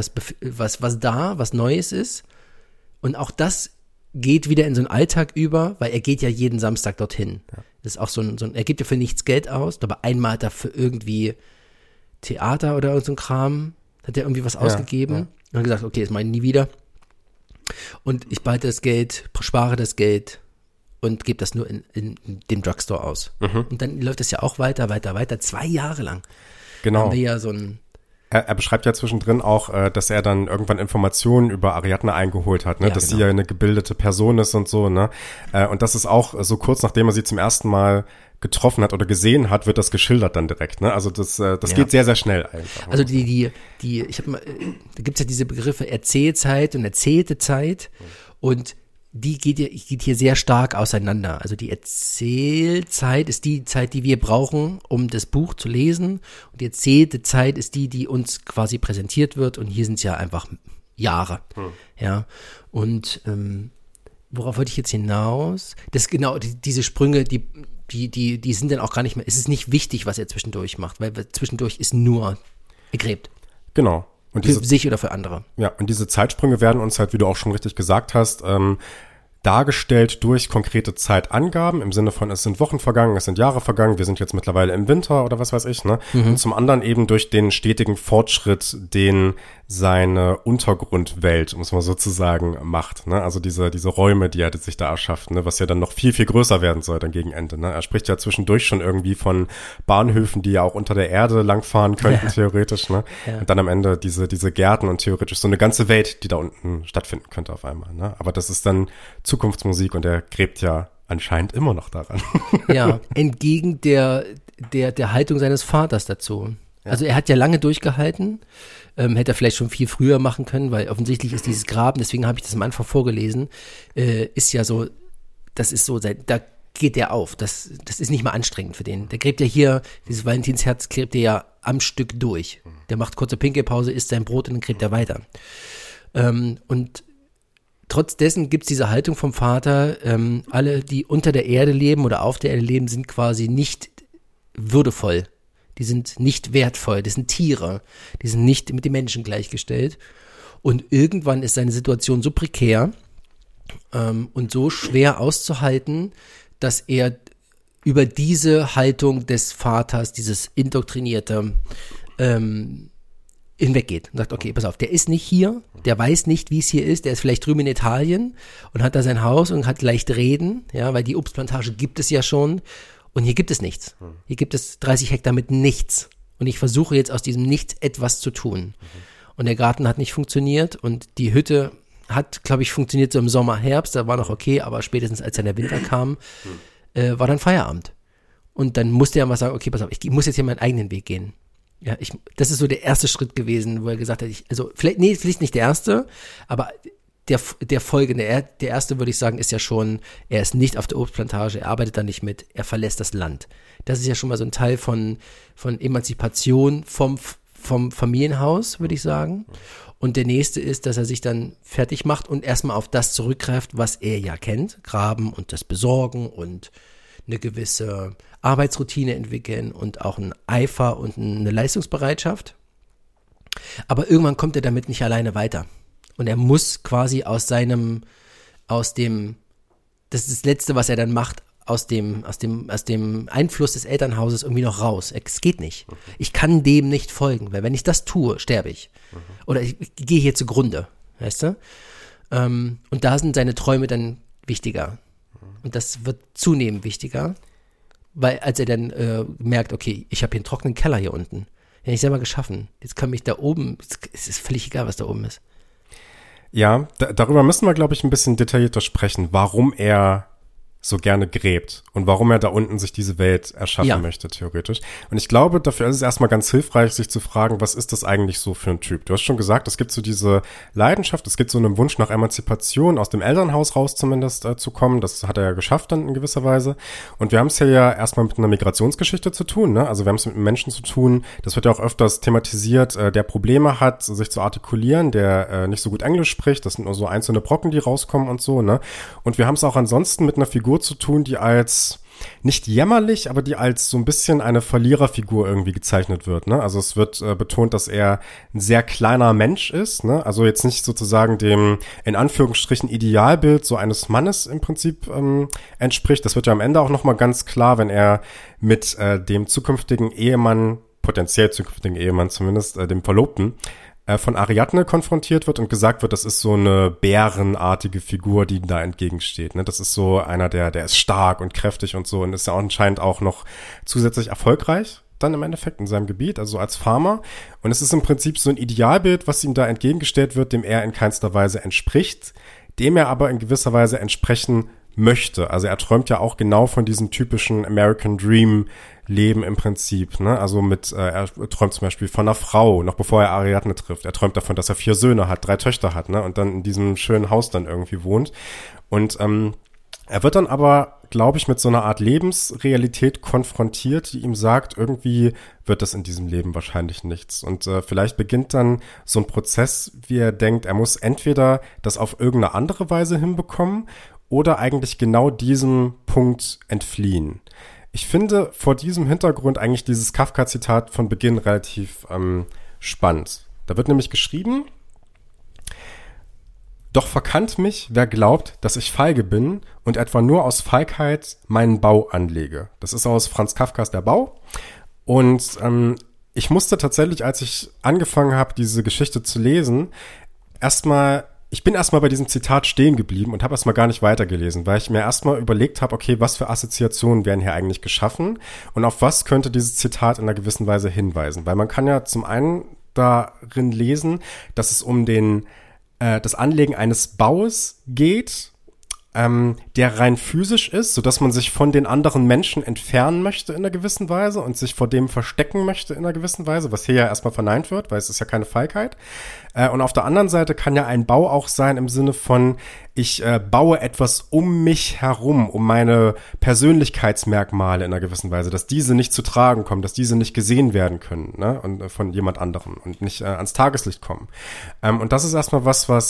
da, was Neues ist. Und auch das geht wieder in so einen Alltag über, weil er geht ja jeden Samstag dorthin. Ja. Das ist auch er gibt ja für nichts Geld aus, aber einmal hat er für irgendwie Theater oder irgend so ein Kram, hat er irgendwie was ausgegeben und hat gesagt, okay, das mache ich nie wieder. Und ich behalte das Geld, spare das Geld und gebe das nur in dem Drugstore aus. Und dann läuft das ja auch weiter, 2 Jahre lang. Genau. Haben wir ja so ein Er beschreibt ja zwischendrin auch, dass er dann irgendwann Informationen über Ariadne eingeholt hat, ne? Ja, dass genau. sie ja eine gebildete Person ist und so, ne? Und das ist auch so kurz nachdem er sie zum ersten Mal getroffen hat oder gesehen hat, wird das geschildert dann direkt, ne? Also das geht sehr, sehr schnell einfach. Also ich habe mal, da gibt's ja diese Begriffe Erzählzeit und erzählte Zeit und die geht hier sehr stark auseinander. Also die Erzählzeit ist die Zeit, die wir brauchen, um das Buch zu lesen. Und die erzählte Zeit ist die uns quasi präsentiert wird. Und hier sind es ja einfach Jahre. Ja. Und worauf wollte ich jetzt hinaus? Das genau, diese Sprünge, die sind dann auch gar nicht mehr. Es ist nicht wichtig, was er zwischendurch macht, weil zwischendurch ist nur er gräbt. Genau. Und Für sich oder für andere. Ja, und diese Zeitsprünge werden uns halt, wie du auch schon richtig gesagt hast, dargestellt durch konkrete Zeitangaben im Sinne von, es sind Wochen vergangen, es sind Jahre vergangen, wir sind jetzt mittlerweile im Winter oder was weiß ich, ne? Und zum anderen eben durch den stetigen Fortschritt, den seine Untergrundwelt, muss man sozusagen, macht, ne? Also diese Räume, die er sich da erschafft, ne? Was ja dann noch viel, viel größer werden soll dann gegen Ende, ne? Er spricht ja zwischendurch schon irgendwie von Bahnhöfen, die ja auch unter der Erde langfahren könnten, theoretisch, ne? Ja. Und dann am Ende diese Gärten und theoretisch so eine ganze Welt, die da unten stattfinden könnte auf einmal, ne? Aber das ist dann Zukunftsmusik und er gräbt ja anscheinend immer noch daran. Ja, entgegen der Haltung seines Vaters dazu. Ja. Also er hat ja lange durchgehalten, hätte er vielleicht schon viel früher machen können, weil offensichtlich ist dieses Graben, deswegen habe ich das am Anfang vorgelesen, ist ja so, das ist so, da geht der auf, das ist nicht mal anstrengend für den. Der gräbt ja hier, dieses Valentinsherz gräbt er ja am Stück durch. Der macht kurze Pinkelpause, isst sein Brot und dann gräbt er weiter. Und trotz dessen gibt es diese Haltung vom Vater, alle, die unter der Erde leben oder auf der Erde leben, sind quasi nicht würdevoll. Die sind nicht wertvoll, das sind Tiere. Die sind nicht mit den Menschen gleichgestellt. Und irgendwann ist seine Situation so prekär und so schwer auszuhalten, dass er über diese Haltung des Vaters, dieses indoktrinierte, hinweggeht und sagt, okay, pass auf, der ist nicht hier, der weiß nicht, wie es hier ist, der ist vielleicht drüben in Italien und hat da sein Haus und hat leicht reden, ja, weil die Obstplantage gibt es ja schon und hier gibt es nichts. Hier gibt es 30 Hektar mit nichts und ich versuche jetzt aus diesem Nichts etwas zu tun. Und der Garten hat nicht funktioniert und die Hütte hat, glaube ich, funktioniert so im Sommer, Herbst, da war noch okay, aber spätestens als dann der Winter kam, war dann Feierabend. Und dann musste er mal sagen, okay, pass auf, ich muss jetzt hier meinen eigenen Weg gehen. Ja, das ist so der erste Schritt gewesen, wo er gesagt hat, vielleicht nicht der erste, aber der folgende, der erste würde ich sagen, ist ja schon, er ist nicht auf der Obstplantage, er arbeitet da nicht mit, er verlässt das Land. Das ist ja schon mal so ein Teil von Emanzipation vom Familienhaus, würde ich sagen. Und der nächste ist, dass er sich dann fertig macht und erstmal auf das zurückgreift, was er ja kennt, Graben und das Besorgen und eine gewisse Arbeitsroutine entwickeln und auch einen Eifer und eine Leistungsbereitschaft. Aber irgendwann kommt er damit nicht alleine weiter. Und er muss quasi das ist das Letzte, was er dann macht, aus dem Einfluss des Elternhauses irgendwie noch raus. Es geht nicht. Ich kann dem nicht folgen, weil wenn ich das tue, sterbe ich. Oder ich gehe hier zugrunde, weißt du? Und da sind seine Träume dann wichtiger. Und das wird zunehmend wichtiger, weil als er dann merkt, okay, ich habe hier einen trockenen Keller hier unten. Den ich selber geschaffen. Jetzt kann mich da oben, es ist völlig egal, was da oben ist. Ja, darüber müssen wir, glaube ich, ein bisschen detaillierter sprechen, warum er so gerne gräbt und warum er da unten sich diese Welt erschaffen möchte, theoretisch. Und ich glaube, dafür ist es erstmal ganz hilfreich, sich zu fragen, was ist das eigentlich so für ein Typ? Du hast schon gesagt, es gibt so diese Leidenschaft, es gibt so einen Wunsch nach Emanzipation, aus dem Elternhaus raus zumindest zu kommen. Das hat er ja geschafft dann in gewisser Weise. Und wir haben es ja erstmal mit einer Migrationsgeschichte zu tun, ne? Also wir haben es mit einem Menschen zu tun, das wird ja auch öfters thematisiert, der Probleme hat, sich zu artikulieren, der nicht so gut Englisch spricht. Das sind nur so einzelne Brocken, die rauskommen und so, ne? Und wir haben es auch ansonsten mit einer Figur zu tun, die als nicht jämmerlich, aber die als so ein bisschen eine Verliererfigur irgendwie gezeichnet wird, ne? Also es wird betont, dass er ein sehr kleiner Mensch ist, ne? Also jetzt nicht sozusagen dem, in Anführungsstrichen, Idealbild so eines Mannes im Prinzip entspricht. Das wird ja am Ende auch nochmal ganz klar, wenn er mit dem zukünftigen Ehemann, potenziell zukünftigen Ehemann zumindest, dem Verlobten, von Ariadne konfrontiert wird und gesagt wird, das ist so eine bärenartige Figur, die ihm da entgegensteht. Ne? Das ist so einer, der ist stark und kräftig und so und ist ja auch anscheinend auch noch zusätzlich erfolgreich dann im Endeffekt in seinem Gebiet, also als Farmer. Und es ist im Prinzip so ein Idealbild, was ihm da entgegengestellt wird, dem er in keinster Weise entspricht, dem er aber in gewisser Weise entsprechen möchte. Also er träumt ja auch genau von diesem typischen American Dream Leben im Prinzip, ne? Also er träumt zum Beispiel von einer Frau, noch bevor er Ariadne trifft. Er träumt davon, dass er 4 Söhne hat, 3 Töchter hat, ne? Und dann in diesem schönen Haus dann irgendwie wohnt. Und er wird dann aber, glaube ich, mit so einer Art Lebensrealität konfrontiert, die ihm sagt, irgendwie wird das in diesem Leben wahrscheinlich nichts. Und vielleicht beginnt dann so ein Prozess, wie er denkt, er muss entweder das auf irgendeine andere Weise hinbekommen oder eigentlich genau diesem Punkt entfliehen. Ich finde vor diesem Hintergrund eigentlich dieses Kafka-Zitat von Beginn relativ spannend. Da wird nämlich geschrieben: Doch verkannt mich, wer glaubt, dass ich feige bin und etwa nur aus Feigheit meinen Bau anlege. Das ist aus Franz Kafkas Der Bau. Und ich musste tatsächlich, als ich angefangen habe, diese Geschichte zu lesen, ich bin erstmal bei diesem Zitat stehen geblieben und habe erstmal gar nicht weitergelesen, weil ich mir erstmal überlegt habe, okay, was für Assoziationen werden hier eigentlich geschaffen und auf was könnte dieses Zitat in einer gewissen Weise hinweisen. Weil man kann ja zum einen darin lesen, dass es um das Anlegen eines Baues geht, der rein physisch ist, sodass man sich von den anderen Menschen entfernen möchte in einer gewissen Weise und sich vor dem verstecken möchte in einer gewissen Weise, was hier ja erstmal verneint wird, weil es ist ja keine Feigheit. Und auf der anderen Seite kann ja ein Bau auch sein im Sinne von, ich baue etwas um mich herum, um meine Persönlichkeitsmerkmale in einer gewissen Weise, dass diese nicht zu tragen kommen, dass diese nicht gesehen werden können, ne, und von jemand anderem und nicht ans Tageslicht kommen. Und das ist erstmal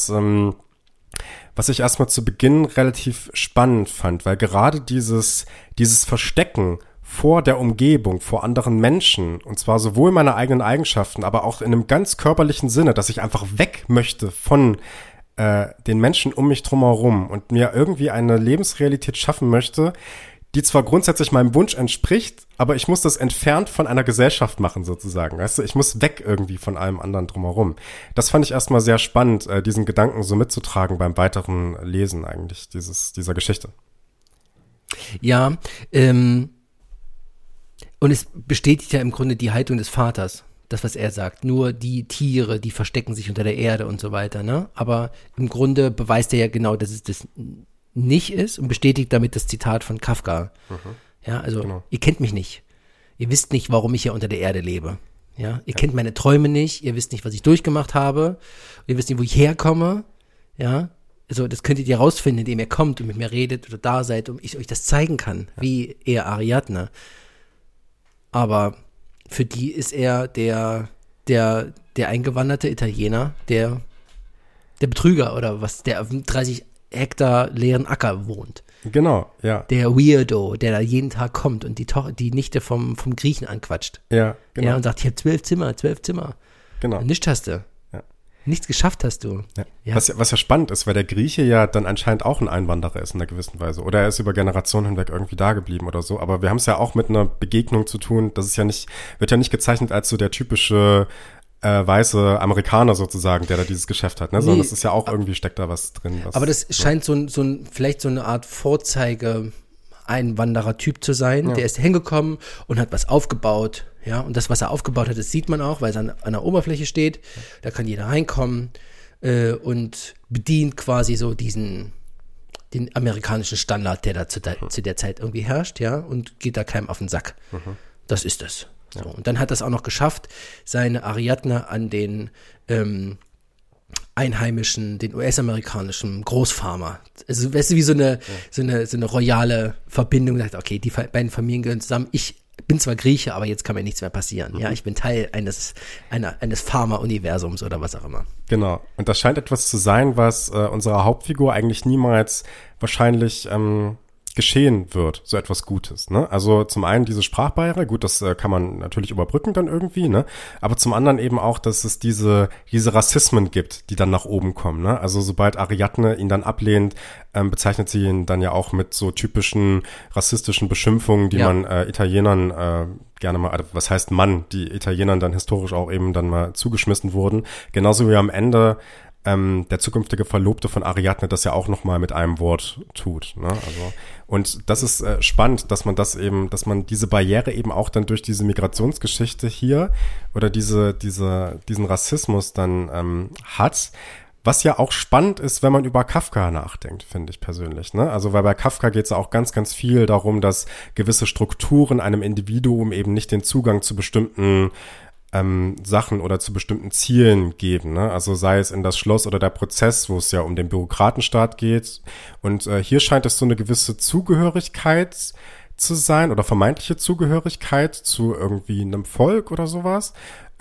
was ich erstmal zu Beginn relativ spannend fand, weil gerade dieses Verstecken vor der Umgebung, vor anderen Menschen, und zwar sowohl meine eigenen Eigenschaften, aber auch in einem ganz körperlichen Sinne, dass ich einfach weg möchte von den Menschen um mich drumherum und mir irgendwie eine Lebensrealität schaffen möchte, die zwar grundsätzlich meinem Wunsch entspricht, aber ich muss das entfernt von einer Gesellschaft machen sozusagen. Weißt du, ich muss weg irgendwie von allem anderen drumherum. Das fand ich erstmal sehr spannend, diesen Gedanken so mitzutragen beim weiteren Lesen eigentlich dieser Geschichte. Ja, und es bestätigt ja im Grunde die Haltung des Vaters, das, was er sagt. Nur die Tiere, die verstecken sich unter der Erde und so weiter, ne? Aber im Grunde beweist er ja genau, dass es das nicht ist und bestätigt damit das Zitat von Kafka. Ja, also genau. Ihr kennt mich nicht. Ihr wisst nicht, warum ich hier unter der Erde lebe. Ja, ihr kennt meine Träume nicht. Ihr wisst nicht, was ich durchgemacht habe. Ihr wisst nicht, wo ich herkomme. Ja, also das könntet ihr rausfinden, indem ihr kommt und mit mir redet oder da seid und ich euch das zeigen kann, wie er Ariadne. Aber für die ist er der eingewanderte Italiener, der Betrüger oder was, der auf 30 Hektar leeren Acker wohnt. Genau, ja. Der Weirdo, der da jeden Tag kommt und die Nichte vom Griechen anquatscht. Ja, genau. Ja, und sagt, ich habe 12 Zimmer. Genau. Und nichts hast du. Ja. Nichts geschafft hast du. Ja. Ja. Was ja spannend ist, weil der Grieche ja dann anscheinend auch ein Einwanderer ist in einer gewissen Weise. Oder er ist über Generationen hinweg irgendwie da geblieben oder so. Aber wir haben es ja auch mit einer Begegnung zu tun. Das ist ja wird ja nicht gezeichnet als so der typische weiße Amerikaner sozusagen, der da dieses Geschäft hat, ne? Sondern das ist ja auch irgendwie, steckt da was drin. Aber das scheint vielleicht so eine Art Vorzeige-Einwanderer-Typ zu sein. Ja. Der ist hingekommen und hat was aufgebaut, ja. Und das, was er aufgebaut hat, das sieht man auch, weil es an der Oberfläche steht. Da kann jeder reinkommen und bedient quasi so den amerikanischen Standard, der da zu der Zeit irgendwie herrscht, ja. Und geht da keinem auf den Sack. Das ist es. So, und dann hat er es auch noch geschafft, seine Ariadne an den einheimischen, den US-amerikanischen Großfarmer, also weißt du, wie so eine royale Verbindung, sagt, okay, die beiden Familien gehören zusammen, ich bin zwar Grieche, aber jetzt kann mir nichts mehr passieren, ja, ich bin Teil eines Farmer-Universums oder was auch immer. Genau, und das scheint etwas zu sein, was unsere Hauptfigur eigentlich niemals wahrscheinlich geschehen wird, so etwas Gutes, ne? Also zum einen diese Sprachbarriere, gut, das kann man natürlich überbrücken dann irgendwie, ne? Aber zum anderen eben auch, dass es diese Rassismen gibt, die dann nach oben kommen, ne? Also sobald Ariadne ihn dann ablehnt, bezeichnet sie ihn dann ja auch mit so typischen rassistischen Beschimpfungen, die man Italienern gerne mal, was heißt Mann, die Italienern dann historisch auch eben dann mal zugeschmissen wurden. Genauso wie am Ende der zukünftige Verlobte von Ariadne das ja auch nochmal mit einem Wort tut, ne? Also, und das ist spannend, dass man diese Barriere eben auch dann durch diese Migrationsgeschichte hier oder diesen Rassismus dann hat. Was ja auch spannend ist, wenn man über Kafka nachdenkt, finde ich persönlich, ne? Also, weil bei Kafka geht es ja auch ganz, ganz viel darum, dass gewisse Strukturen einem Individuum eben nicht den Zugang zu bestimmten Sachen oder zu bestimmten Zielen geben, ne? Also sei es in das Schloss oder der Prozess, wo es ja um den Bürokratenstaat geht. Und hier scheint es so eine gewisse Zugehörigkeit zu sein oder vermeintliche Zugehörigkeit zu irgendwie einem Volk oder sowas,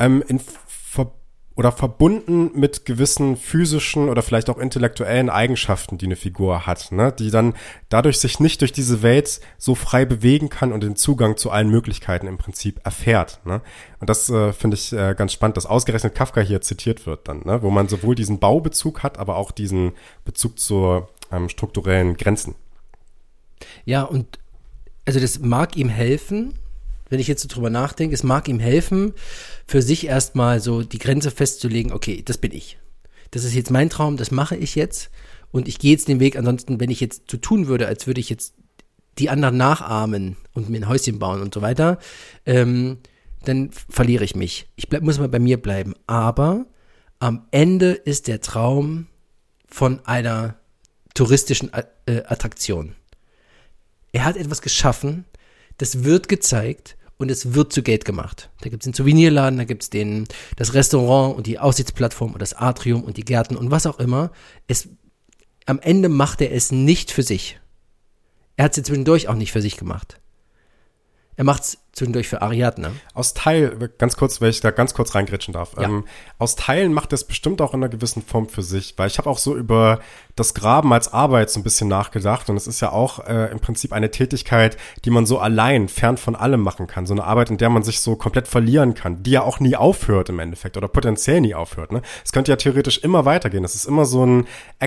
verbunden mit gewissen physischen oder vielleicht auch intellektuellen Eigenschaften, die eine Figur hat, ne? Die dann dadurch sich nicht durch diese Welt so frei bewegen kann und den Zugang zu allen Möglichkeiten im Prinzip erfährt, ne? Und das finde ich ganz spannend, dass ausgerechnet Kafka hier zitiert wird dann, ne? Wo man sowohl diesen Baubezug hat, aber auch diesen Bezug zu strukturellen Grenzen. Ja, und also das mag ihm helfen, wenn ich jetzt so drüber nachdenke, es mag ihm helfen, für sich erstmal so die Grenze festzulegen, okay, das bin ich. Das ist jetzt mein Traum, das mache ich jetzt und ich gehe jetzt den Weg. Ansonsten, wenn ich jetzt so tun würde, als würde ich jetzt die anderen nachahmen und mir ein Häuschen bauen und so weiter, dann verliere ich mich. Muss mal bei mir bleiben. Aber am Ende ist der Traum von einer touristischen Attraktion. Er hat etwas geschaffen, das wird gezeigt und es wird zu Geld gemacht. Da gibt es den Souvenirladen, da gibt es das Restaurant und die Aussichtsplattform und das Atrium und die Gärten und was auch immer. Am Ende macht er es nicht für sich. Er hat es ja zwischendurch auch nicht für sich gemacht. Er macht es zwischendurch für Ariadne. Aus Teil, ganz kurz, wenn ich da ganz kurz reingrätschen darf. Ja. Aus Teilen macht er es bestimmt auch in einer gewissen Form für sich, weil ich habe auch so über das Graben als Arbeit so ein bisschen nachgedacht und es ist ja auch im Prinzip eine Tätigkeit, die man so allein, fern von allem machen kann. So eine Arbeit, in der man sich so komplett verlieren kann, die ja auch nie aufhört im Endeffekt oder potenziell nie aufhört, ne? Es könnte ja theoretisch immer weitergehen. Es ist immer so eine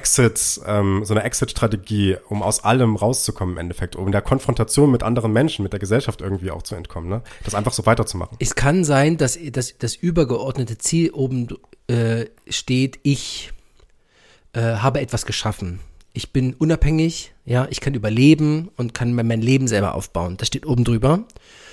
Exit-Strategie, um aus allem rauszukommen im Endeffekt, um in der Konfrontation mit anderen Menschen, mit der Gesellschaft irgendwie auch zu entkommen, ne? Das einfach so weiterzumachen. Es kann sein, dass das übergeordnete Ziel oben steht, ich habe etwas geschaffen. Ich bin unabhängig, ja, ich kann überleben und kann mir mein Leben selber aufbauen. Das steht oben drüber.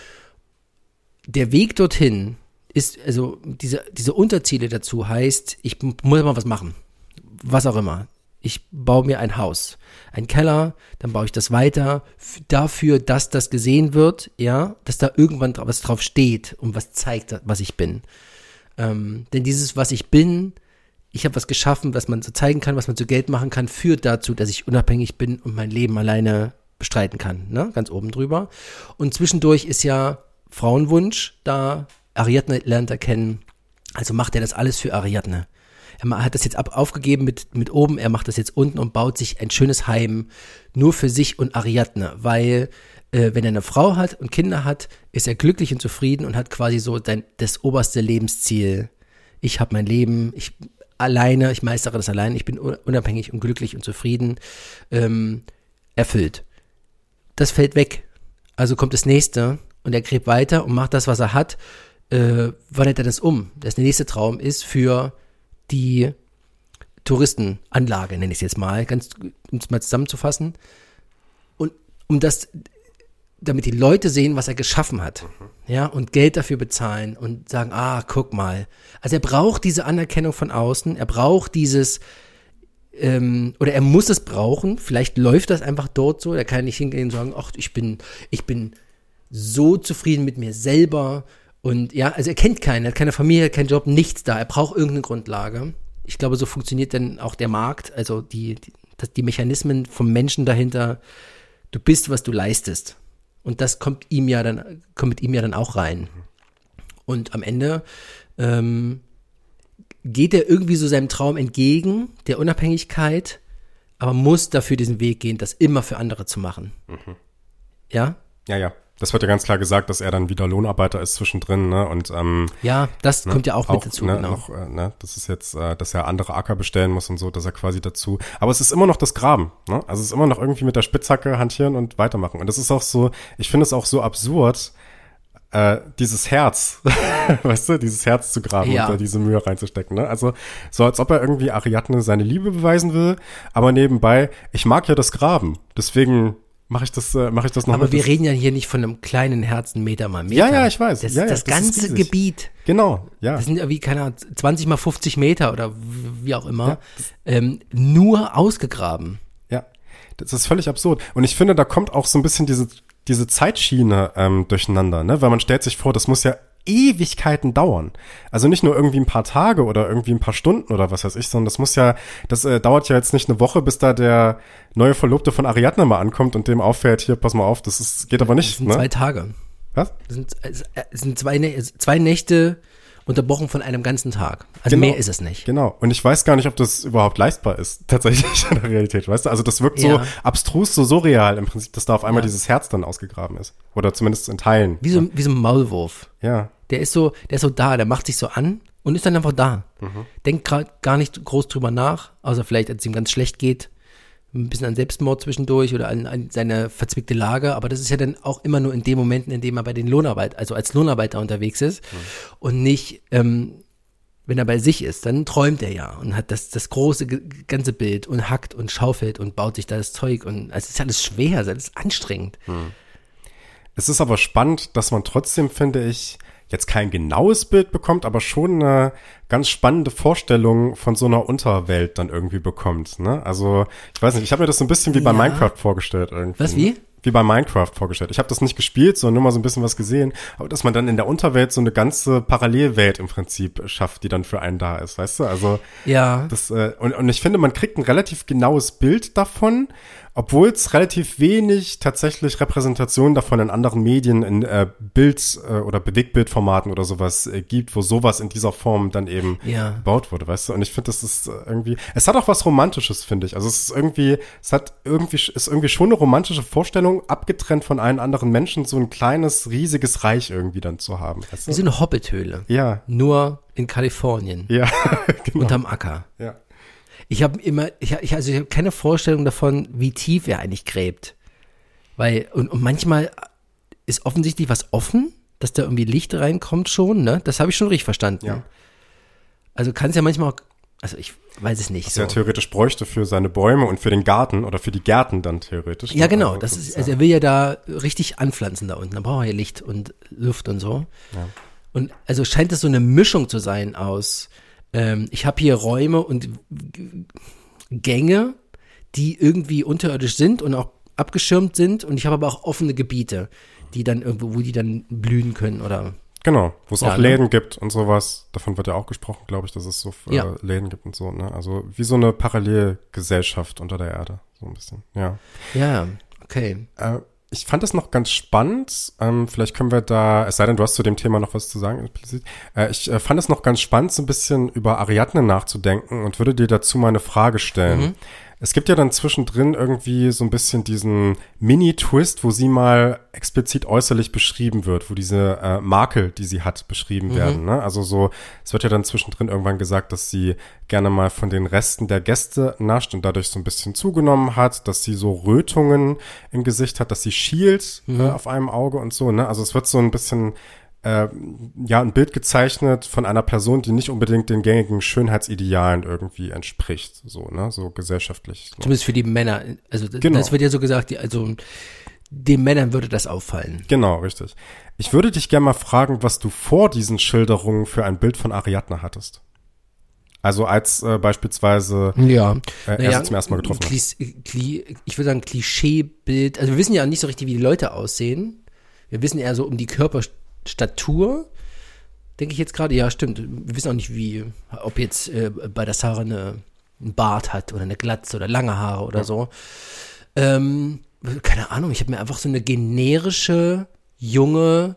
Der Weg dorthin ist, also diese Unterziele dazu heißt, ich muss mal was machen. Was auch immer. Ich baue mir ein Haus, einen Keller, dann baue ich das weiter, dafür, dass das gesehen wird, ja, dass da irgendwann was drauf steht und was zeigt, was ich bin. Denn dieses, was ich bin, ich habe was geschaffen, was man so zeigen kann, was man zu Geld machen kann, führt dazu, dass ich unabhängig bin und mein Leben alleine bestreiten kann, ne? Ganz oben drüber. Und zwischendurch ist ja Frauenwunsch da, Ariadne lernt er kennen, also macht er das alles für Ariadne. Er hat das jetzt aufgegeben mit oben, er macht das jetzt unten und baut sich ein schönes Heim nur für sich und Ariadne, weil wenn er eine Frau hat und Kinder hat, ist er glücklich und zufrieden und hat quasi so das oberste Lebensziel. Ich habe mein Leben, ich meistere das alleine, ich bin unabhängig und glücklich und zufrieden, erfüllt. Das fällt weg. Also kommt das nächste und er gräbt weiter und macht das, was er hat, wandelt er das um. Der nächste Traum ist für die Touristenanlage, nenne ich es jetzt mal, um es mal zusammenzufassen. Und damit die Leute sehen, was er geschaffen hat, ja, und Geld dafür bezahlen und sagen, guck mal. Also er braucht diese Anerkennung von außen, er braucht dieses, oder er muss es brauchen, vielleicht läuft das einfach dort so, er kann nicht hingehen und sagen, ach, ich bin so zufrieden mit mir selber und ja, also er kennt keinen, er hat keine Familie, keinen Job, nichts da, er braucht irgendeine Grundlage. Ich glaube, so funktioniert dann auch der Markt, also die Mechanismen vom Menschen dahinter, du bist, was du leistest. Und das kommt mit ihm ja dann auch rein. Und am Ende geht er irgendwie so seinem Traum entgegen, der Unabhängigkeit, aber muss dafür diesen Weg gehen, das immer für andere zu machen. Ja? Ja. Das wird ja ganz klar gesagt, dass er dann wieder Lohnarbeiter ist zwischendrin, ne? Und ja, das kommt ja auch mit dazu, ne, genau. Noch, das ist jetzt, dass er andere Acker bestellen muss und so, dass er quasi dazu. Aber es ist immer noch das Graben, ne? Also es ist immer noch irgendwie mit der Spitzhacke hantieren und weitermachen. Und das ist auch so, ich finde es auch so absurd, dieses Herz, weißt du, dieses Herz zu graben und da diese Mühe reinzustecken, ne? Also so, als ob er irgendwie Ariadne seine Liebe beweisen will, aber nebenbei, ich mag ja das Graben, deswegen mache ich das noch. Aber wir reden ja hier nicht von einem kleinen Herzen Meter mal Meter. Ja, ich weiß. Das, ja, das ganze Gebiet. Genau, ja. Das sind irgendwie, keine Ahnung, 20 mal 50 Meter oder wie auch immer, nur ausgegraben. Ja, das ist völlig absurd. Und ich finde, da kommt auch so ein bisschen diese Zeitschiene durcheinander, ne? Weil man stellt sich vor, das muss ja Ewigkeiten dauern. Also nicht nur irgendwie ein paar Tage oder irgendwie ein paar Stunden oder was weiß ich, sondern das dauert ja jetzt nicht eine Woche, bis da der neue Verlobte von Ariadne mal ankommt und dem auffällt, hier, pass mal auf, geht aber nicht. Das sind ne? 2 Tage. Was? Das sind zwei Nächte unterbrochen von einem ganzen Tag. Also genau, mehr ist es nicht. Genau. Und ich weiß gar nicht, ob das überhaupt leistbar ist, tatsächlich in der Realität, weißt du? Also das wirkt so abstrus, so surreal im Prinzip, dass da auf einmal dieses Herz dann ausgegraben ist. Oder zumindest in Teilen. Wie so ein Maulwurf. Ja. Der ist so da, der macht sich so an und ist dann einfach da. Denkt gar nicht groß drüber nach, außer vielleicht, als es ihm ganz schlecht geht, ein bisschen an Selbstmord zwischendurch oder an seine verzwickte Lage, aber das ist ja dann auch immer nur in den Momenten, in denen er bei den also als Lohnarbeiter unterwegs ist und nicht, wenn er bei sich ist, dann träumt er ja und hat das große ganze Bild und hackt und schaufelt und baut sich da das Zeug und also es ist alles schwer, es ist anstrengend. Es ist aber spannend, dass man trotzdem, finde ich, jetzt kein genaues Bild bekommt, aber schon eine ganz spannende Vorstellung von so einer Unterwelt dann irgendwie bekommt, ne? Also, ich weiß nicht, ich habe mir das so ein bisschen wie bei Minecraft vorgestellt irgendwie. Was, wie? Wie bei Minecraft vorgestellt. Ich habe das nicht gespielt, sondern nur mal so ein bisschen was gesehen, aber dass man dann in der Unterwelt so eine ganze Parallelwelt im Prinzip schafft, die dann für einen da ist, weißt du? Also, das, und ich finde, man kriegt ein relativ genaues Bild davon, obwohl es relativ wenig tatsächlich Repräsentation davon in anderen Medien, in Bild- oder Bewegtbildformaten oder sowas gibt, wo sowas in dieser Form dann eben gebaut wurde, weißt du? Und ich finde, das ist irgendwie, es hat auch was Romantisches, finde ich. Also es ist irgendwie schon eine romantische Vorstellung, abgetrennt von allen anderen Menschen, so ein kleines, riesiges Reich irgendwie dann zu haben. Weißt du? Wie so eine Hobbithöhle. Ja. Nur in Kalifornien. Ja, genau. Unterm Acker. Ja. Ich habe keine Vorstellung davon, wie tief er eigentlich gräbt. Weil, und manchmal ist offensichtlich was offen, dass da irgendwie Licht reinkommt schon, ne? Das habe ich schon richtig verstanden. Ja. Also kann es ja manchmal auch, also ich weiß es nicht. Was er theoretisch bräuchte für seine Bäume und für den Garten oder für die Gärten dann theoretisch. Ja, genau. Also er will ja da richtig anpflanzen da unten. Da braucht er ja Licht und Luft und so. Ja. Und also scheint es so eine Mischung zu sein aus ich habe hier Räume und Gänge, die irgendwie unterirdisch sind und auch abgeschirmt sind und ich habe aber auch offene Gebiete, die dann irgendwo, wo die dann blühen können oder. Genau, wo es auch Läden gibt und sowas. Davon wird ja auch gesprochen, glaube ich, dass es so Läden gibt und so, ne? Also wie so eine Parallelgesellschaft unter der Erde, so ein bisschen, ja. Ja, okay. Ich fand das noch ganz spannend. Vielleicht können wir da, es sei denn, du hast zu dem Thema noch was zu sagen, implizit. Ich fand es noch ganz spannend, so ein bisschen über Ariadne nachzudenken und würde dir dazu mal eine Frage stellen. Es gibt ja dann zwischendrin irgendwie so ein bisschen diesen Mini-Twist, wo sie mal explizit äußerlich beschrieben wird, wo diese Makel, die sie hat, beschrieben werden. Ne? Also so, es wird ja dann zwischendrin irgendwann gesagt, dass sie gerne mal von den Resten der Gäste nascht und dadurch so ein bisschen zugenommen hat, dass sie so Rötungen im Gesicht hat, dass sie schielt auf einem Auge und so. Ne? Also es wird so ein bisschen ein Bild gezeichnet von einer Person, die nicht unbedingt den gängigen Schönheitsidealen irgendwie entspricht, so, ne, so gesellschaftlich. So. Zumindest für die Männer, also genau. Das wird ja so gesagt, also den Männern würde das auffallen. Genau, richtig. Ich würde dich gerne mal fragen, was du vor diesen Schilderungen für ein Bild von Ariadne hattest. Also als beispielsweise er sie zum ersten Mal getroffen hat. Ich würde sagen Klischeebild, also wir wissen ja nicht so richtig, wie die Leute aussehen. Wir wissen eher so um die Körperstatur, denke ich jetzt gerade. Ja, stimmt. Wir wissen auch nicht, ob jetzt bei der Sarah einen Bart hat oder eine Glatze oder lange Haare oder so. Keine Ahnung, ich habe mir einfach so eine generische, junge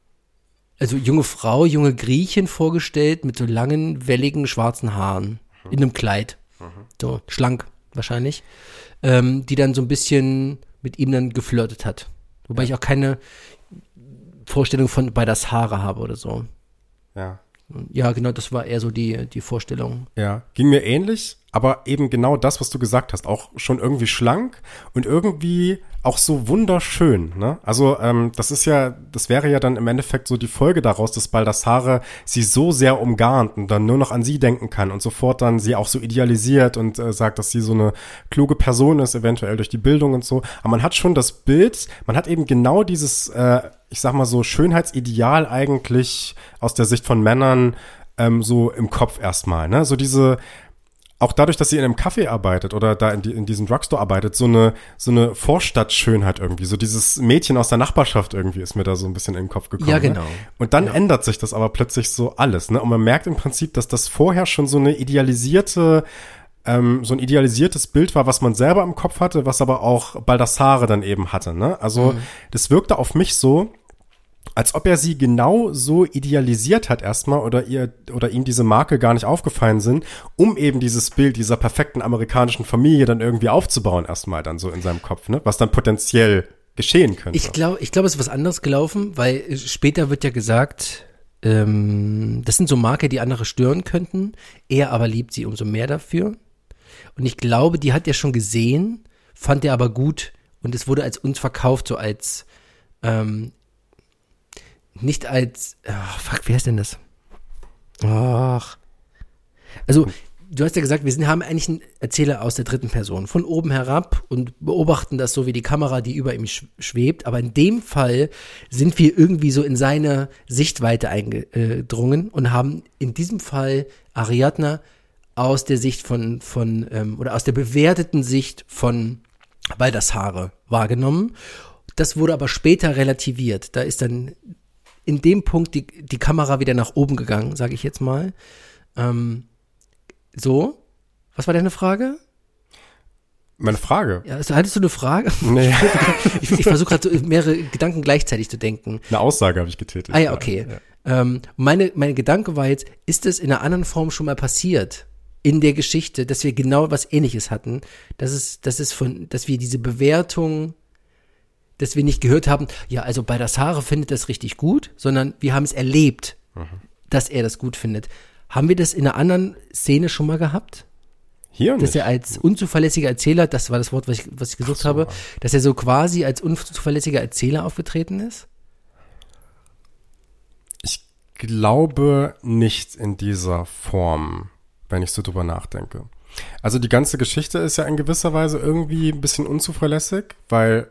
Frau, junge Griechin vorgestellt mit so langen, welligen, schwarzen Haaren in einem Kleid. So, schlank, wahrscheinlich, die dann so ein bisschen mit ihm dann geflirtet hat. Wobei ich auch keine Vorstellung von bei das Haare habe oder so. Ja. Ja, genau, das war eher so die Vorstellung. Ja, ging mir ähnlich, aber eben genau das, was du gesagt hast, auch schon irgendwie schlank und irgendwie auch so wunderschön, ne? Also, das wäre ja dann im Endeffekt so die Folge daraus, dass Baldassare sie so sehr umgarnt und dann nur noch an sie denken kann und sofort dann sie auch so idealisiert und sagt, dass sie so eine kluge Person ist, eventuell durch die Bildung und so. Aber man hat schon das Bild, man hat eben genau dieses, ich sag mal so, Schönheitsideal eigentlich aus der Sicht von Männern so im Kopf erstmal, ne? So diese, auch dadurch, dass sie in einem Café arbeitet oder da in diesem Drugstore arbeitet, so eine Vorstadtschönheit irgendwie, so dieses Mädchen aus der Nachbarschaft irgendwie ist mir da so ein bisschen in den Kopf gekommen. Ja, genau. Ne? Und dann ändert sich das aber plötzlich so alles, ne? Und man merkt im Prinzip, dass das vorher schon so ein idealisiertes Bild war, was man selber im Kopf hatte, was aber auch Baldassare dann eben hatte, ne? Also, das wirkte auf mich so, als ob er sie genau so idealisiert hat erstmal oder ihm diese Makel gar nicht aufgefallen sind, um eben dieses Bild dieser perfekten amerikanischen Familie dann irgendwie aufzubauen erstmal dann so in seinem Kopf, ne? Was dann potenziell geschehen könnte. Ich glaube, es ist was anderes gelaufen, weil später wird ja gesagt, das sind so Marker, die andere stören könnten. Er aber liebt sie umso mehr dafür. Und ich glaube, die hat er schon gesehen, fand er aber gut und es wurde als uns verkauft, so als nicht als, wie heißt denn das? Ach. Also, du hast ja gesagt, haben eigentlich einen Erzähler aus der dritten Person, von oben herab und beobachten das so wie die Kamera, die über ihm schwebt. Aber in dem Fall sind wir irgendwie so in seine Sichtweite eingedrungen und haben in diesem Fall Ariadne aus der Sicht oder aus der bewerteten Sicht von Baldassare wahrgenommen. Das wurde aber später relativiert. Da ist dann in dem Punkt die Kamera wieder nach oben gegangen, sage ich jetzt mal. So, was war deine Frage? Meine Frage? Ja, hattest du eine Frage? Nee. Ich versuche gerade so mehrere Gedanken gleichzeitig zu denken. Eine Aussage habe ich getätigt. Ah ja, okay. Ja. Mein Gedanke war jetzt, ist es in einer anderen Form schon mal passiert? In der Geschichte, dass wir genau was Ähnliches hatten, dass wir diese Bewertung, dass wir nicht gehört haben, ja, also Baldassare findet das richtig gut, sondern wir haben es erlebt, dass er das gut findet. Haben wir das in einer anderen Szene schon mal gehabt? Hier nicht. Dass er als unzuverlässiger Erzähler, das war das Wort, was ich gesucht habe, dass er so quasi als unzuverlässiger Erzähler aufgetreten ist? Ich glaube nicht in dieser Form, wenn ich so drüber nachdenke. Also die ganze Geschichte ist ja in gewisser Weise irgendwie ein bisschen unzuverlässig, weil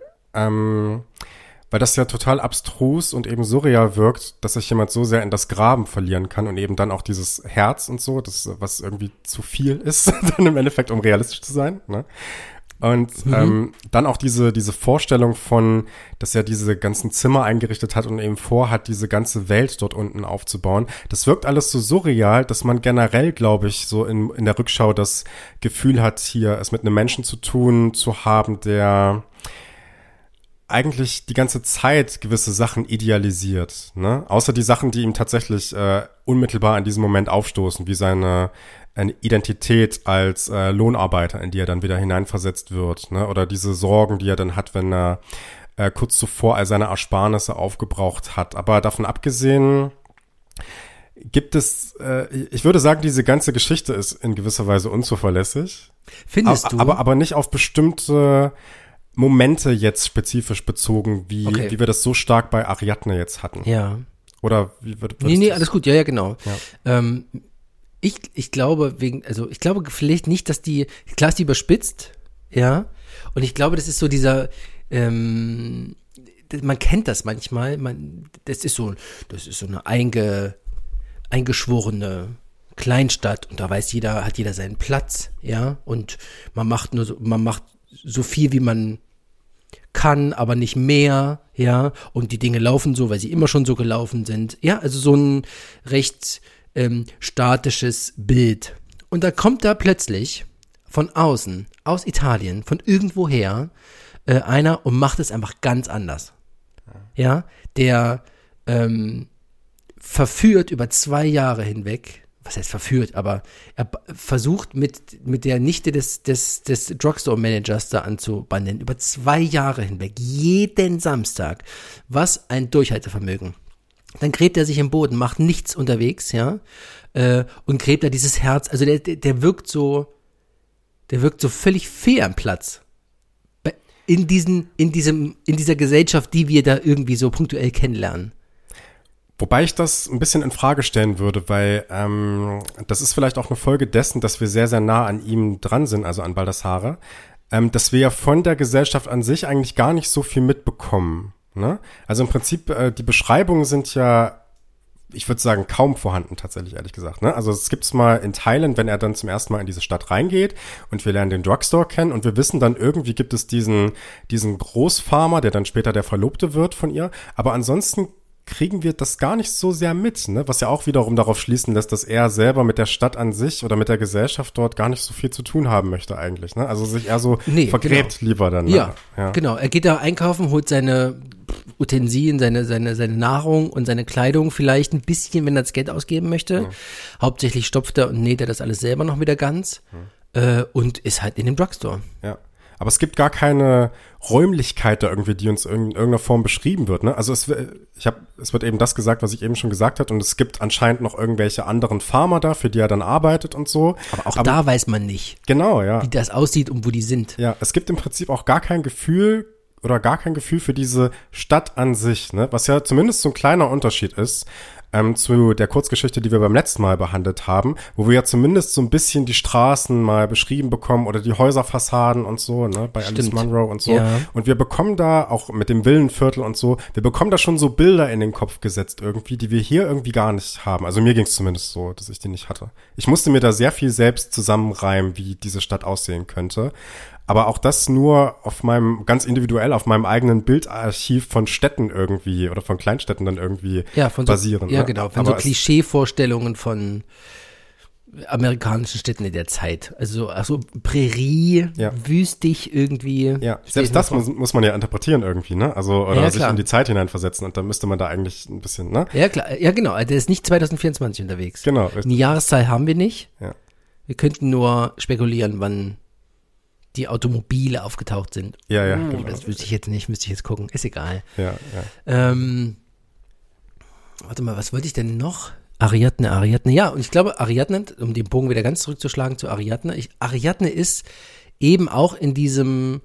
das ja total abstrus und eben surreal wirkt, dass sich jemand so sehr in das Graben verlieren kann und eben dann auch dieses Herz und so, das, was irgendwie zu viel ist, dann im Endeffekt, um realistisch zu sein, ne? Und dann auch diese Vorstellung von, dass er diese ganzen Zimmer eingerichtet hat und eben vorhat, diese ganze Welt dort unten aufzubauen. Das wirkt alles so surreal, dass man generell, glaube ich, so in der Rückschau das Gefühl hat, hier es mit einem Menschen zu tun zu haben, der eigentlich die ganze Zeit gewisse Sachen idealisiert, ne? Außer die Sachen, die ihm tatsächlich unmittelbar in diesem Moment aufstoßen, wie eine Identität als Lohnarbeiter, in die er dann wieder hineinversetzt wird, ne? Oder diese Sorgen, die er dann hat, wenn er kurz zuvor all seine Ersparnisse aufgebraucht hat. Aber davon abgesehen gibt es, ich würde sagen, diese ganze Geschichte ist in gewisser Weise unzuverlässig. Findest du? Aber nicht auf bestimmte Momente jetzt spezifisch bezogen, wie wir das so stark bei Ariadne jetzt hatten. Ja. Oder wie wird Nee, alles gut, ja, genau. Ja. Ich glaube ich glaube vielleicht nicht, dass klar ist die überspitzt, ja, und ich glaube, das ist so dieser, man kennt das manchmal, das ist so eine eingeschworene Kleinstadt und da hat jeder seinen Platz, ja, und man macht so viel, wie man kann, aber nicht mehr, ja, und die Dinge laufen so, weil sie immer schon so gelaufen sind, ja, also so ein recht statisches Bild. Und da kommt da plötzlich von außen, aus Italien, von irgendwoher, einer und macht es einfach ganz anders. Ja, der verführt über 2 Jahre hinweg, was heißt verführt, aber er versucht mit der Nichte des Drugstore-Managers da anzubandeln, über 2 Jahre hinweg, jeden Samstag. Was ein Durchhaltevermögen. Dann gräbt er sich im Boden, macht nichts unterwegs, ja, und gräbt da dieses Herz, also der wirkt so völlig fehl am Platz. In dieser Gesellschaft, die wir da irgendwie so punktuell kennenlernen. Wobei ich das ein bisschen in Frage stellen würde, weil das ist vielleicht auch eine Folge dessen, dass wir sehr, sehr nah an ihm dran sind, also an Baldassare, dass wir ja von der Gesellschaft an sich eigentlich gar nicht so viel mitbekommen. Ne? Also im Prinzip, die Beschreibungen sind ja, ich würde sagen, kaum vorhanden tatsächlich, ehrlich gesagt. Ne? Also es gibt's mal in Teilen, wenn er dann zum ersten Mal in diese Stadt reingeht und wir lernen den Drugstore kennen und wir wissen dann irgendwie gibt es diesen Großfarmer, der dann später der Verlobte wird von ihr, aber ansonsten kriegen wir das gar nicht so sehr mit, ne? Was ja auch wiederum darauf schließen lässt, dass er selber mit der Stadt an sich oder mit der Gesellschaft dort gar nicht so viel zu tun haben möchte eigentlich, ne? Also sich eher so vergräbt lieber dann. Ja, genau. Er geht da einkaufen, holt seine Utensilien, seine Nahrung und seine Kleidung vielleicht ein bisschen, wenn er das Geld ausgeben möchte. Ja. Hauptsächlich stopft er und näht er das alles selber noch wieder ganz und ist halt in dem Drugstore. Ja. Aber es gibt gar keine Räumlichkeit da irgendwie, die uns in irgendeiner Form beschrieben wird, ne? Also es wird eben das gesagt, was ich eben schon gesagt habe, und es gibt anscheinend noch irgendwelche anderen Farmer da, für die er dann arbeitet und so. Aber da weiß man nicht. Genau, ja. Wie das aussieht und wo die sind. Ja, es gibt im Prinzip auch gar kein Gefühl für diese Stadt an sich, ne? Was ja zumindest so ein kleiner Unterschied ist zu der Kurzgeschichte, die wir beim letzten Mal behandelt haben, wo wir ja zumindest so ein bisschen die Straßen mal beschrieben bekommen oder die Häuserfassaden und so, ne, bei Alice Munro und so. Ja. Und wir bekommen da auch mit dem Villenviertel und so, wir bekommen da schon so Bilder in den Kopf gesetzt irgendwie, die wir hier irgendwie gar nicht haben. Also mir ging es zumindest so, dass ich die nicht hatte. Ich musste mir da sehr viel selbst zusammenreimen, wie diese Stadt aussehen könnte. Aber auch das nur ganz individuell auf meinem eigenen Bildarchiv von Städten irgendwie oder von Kleinstädten dann irgendwie basieren. Ja, genau, von so Klischeevorstellungen von amerikanischen Städten in der Zeit. Also Prärie, wüstig irgendwie. Ja, selbst das muss man ja interpretieren irgendwie, ne? Also, oder sich in die Zeit hineinversetzen und dann müsste man da eigentlich ein bisschen, ne? Ja, klar, ja genau, der ist nicht 2024 unterwegs. Genau, richtig. Eine Jahreszahl haben wir nicht. Ja. Wir könnten nur spekulieren, wann die Automobile aufgetaucht sind. Ja, genau. Das wüsste ich jetzt nicht, müsste ich jetzt gucken. Ist egal. Ja. Warte mal, was wollte ich denn noch? Ariadne. Ja, und ich glaube, Ariadne, um den Bogen wieder ganz zurückzuschlagen zu Ariadne, Ariadne ist eben auch in diesem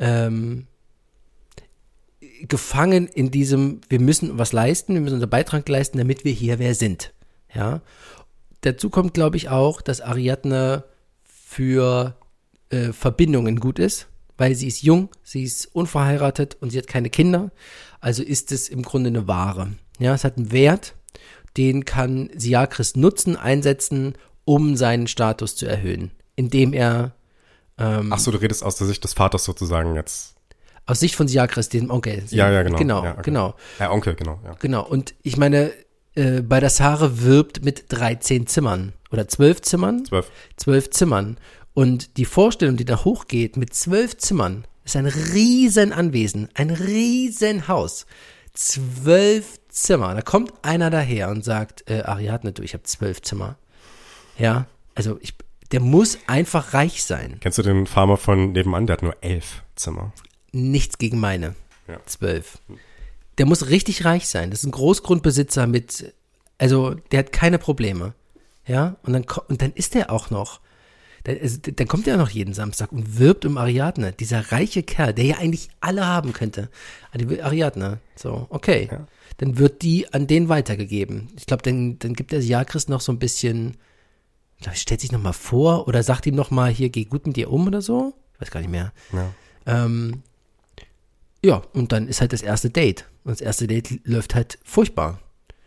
gefangen in diesem, wir müssen was leisten, wir müssen unseren Beitrag leisten, damit wir hier wer sind. Ja. Dazu kommt, glaube ich, auch, dass Ariadne für Verbindungen gut ist, weil sie ist jung, sie ist unverheiratet und sie hat keine Kinder, also ist es im Grunde eine Ware. Ja, es hat einen Wert, den kann Siakris nutzen, einsetzen, um seinen Status zu erhöhen, indem er Ach so, du redest aus der Sicht des Vaters sozusagen jetzt. Aus Sicht von Siakris, dem Onkel. Ja, genau. Genau, ja, okay. Genau. Ja, Onkel, genau. Ja. Genau, und ich meine, Baldassare wirbt mit 13 Zimmern oder 12 Zimmern? 12 Zimmern. Und die Vorstellung, die da hochgeht mit 12 Zimmern, ist ein riesen Anwesen, ein riesen Haus. 12 Zimmer. Da kommt einer daher und sagt, Ariadne, du, ich habe 12 Zimmer. Ja, also der muss einfach reich sein. Kennst du den Farmer von nebenan? Der hat nur 11 Zimmer. Nichts gegen meine. 12. Der muss richtig reich sein. Das ist ein Großgrundbesitzer also der hat keine Probleme. Ja, und dann ist der auch noch. Dann kommt er noch jeden Samstag und wirbt um Ariadne. Dieser reiche Kerl, der ja eigentlich alle haben könnte. Ariadne. So, okay. Ja. Dann wird die an den weitergegeben. Ich glaube, dann gibt der Siakris noch so ein bisschen, stellt sich noch mal vor oder sagt ihm noch mal, hier, geh gut mit dir um oder so. Ich weiß gar nicht mehr. Ja. Ja, und dann ist halt das erste Date. Und das erste Date läuft halt furchtbar.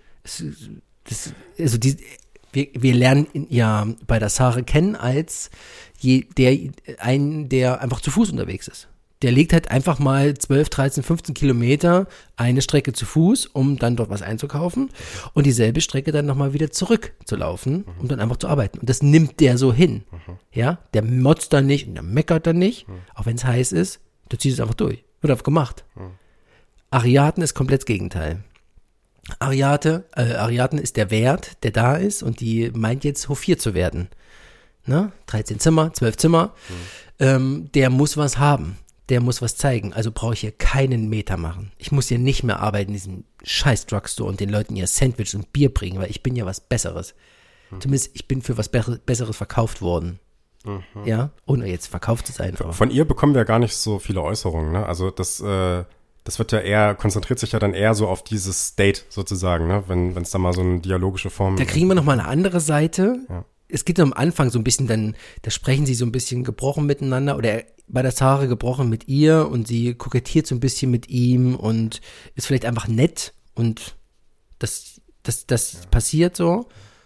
Wir lernen ihn ja bei Baldassare kennen als der einfach zu Fuß unterwegs ist. Der legt halt einfach mal 12, 13, 15 Kilometer eine Strecke zu Fuß, um dann dort was einzukaufen und dieselbe Strecke dann nochmal wieder zurück zu laufen, um dann einfach zu arbeiten. Und das nimmt der so hin. Ja, der motzt dann nicht und der meckert dann nicht, auch wenn es heiß ist, der zieht es einfach durch. Wird einfach gemacht. Ariadne ist komplett das Gegenteil. Ariadne ist der Wert, der da ist und die meint jetzt hofiert zu werden. Ne? 13 Zimmer, 12 Zimmer. Der muss was haben. Der muss was zeigen. Also brauche ich hier keinen Meter machen. Ich muss hier nicht mehr arbeiten in diesem scheiß Drugstore und den Leuten ihr Sandwich und Bier bringen, weil ich bin ja was Besseres. Zumindest ich bin für was Besseres verkauft worden. Ja, ohne jetzt verkauft zu sein. Von ihr bekommen wir gar nicht so viele Äußerungen, ne? Also das wird ja eher, konzentriert sich ja dann eher so auf dieses Date sozusagen, ne? Wenn es da mal so eine dialogische Form. Da kriegen wir nochmal eine andere Seite. Ja. Es geht am Anfang so ein bisschen, da sprechen sie so ein bisschen gebrochen miteinander oder bei der Sarah gebrochen mit ihr und sie kokettiert so ein bisschen mit ihm und ist vielleicht einfach nett und das passiert so.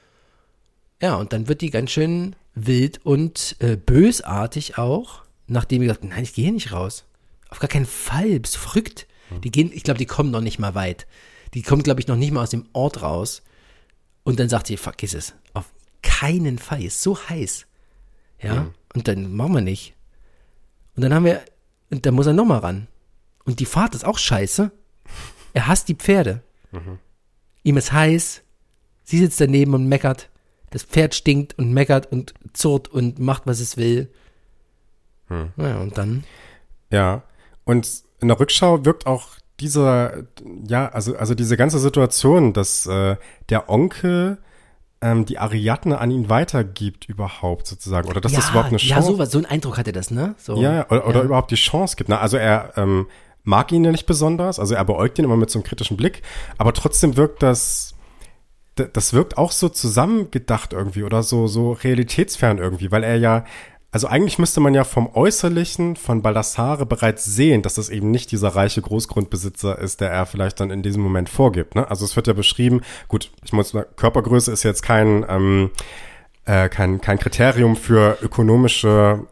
Ja, und dann wird die ganz schön wild und bösartig auch, nachdem sie gesagt, nein, ich gehe hier nicht raus. Auf gar keinen Fall, bist du verrückt? Ich glaube, die kommen noch nicht mal weit. Die kommen, glaube ich, noch nicht mal aus dem Ort raus. Und dann sagt sie, vergiss es, auf keinen Fall, ist so heiß. Ja, und dann machen wir nicht. Und dann muss er nochmal ran. Und die Fahrt ist auch scheiße. Er hasst die Pferde. Ihm ist heiß, sie sitzt daneben und meckert. Das Pferd stinkt und meckert und zurrt und macht, was es will. Naja, und dann? Ja, und in der Rückschau wirkt auch diese ganze Situation, dass der Onkel die Ariadne an ihn weitergibt überhaupt sozusagen. Oder dass das überhaupt eine Chance... Ja, so einen Eindruck hatte das, ne? So, oder überhaupt die Chance gibt. Ne? Also er mag ihn ja nicht besonders, also er beäugt ihn immer mit so einem kritischen Blick, aber trotzdem wirkt das wirkt auch so zusammengedacht irgendwie oder so realitätsfern irgendwie, weil er ja, also eigentlich müsste man ja vom Äußerlichen von Baldassare bereits sehen, dass das eben nicht dieser reiche Großgrundbesitzer ist, der er vielleicht dann in diesem Moment vorgibt, ne? Also es wird ja beschrieben, gut, Körpergröße ist jetzt kein Kriterium für ökonomischen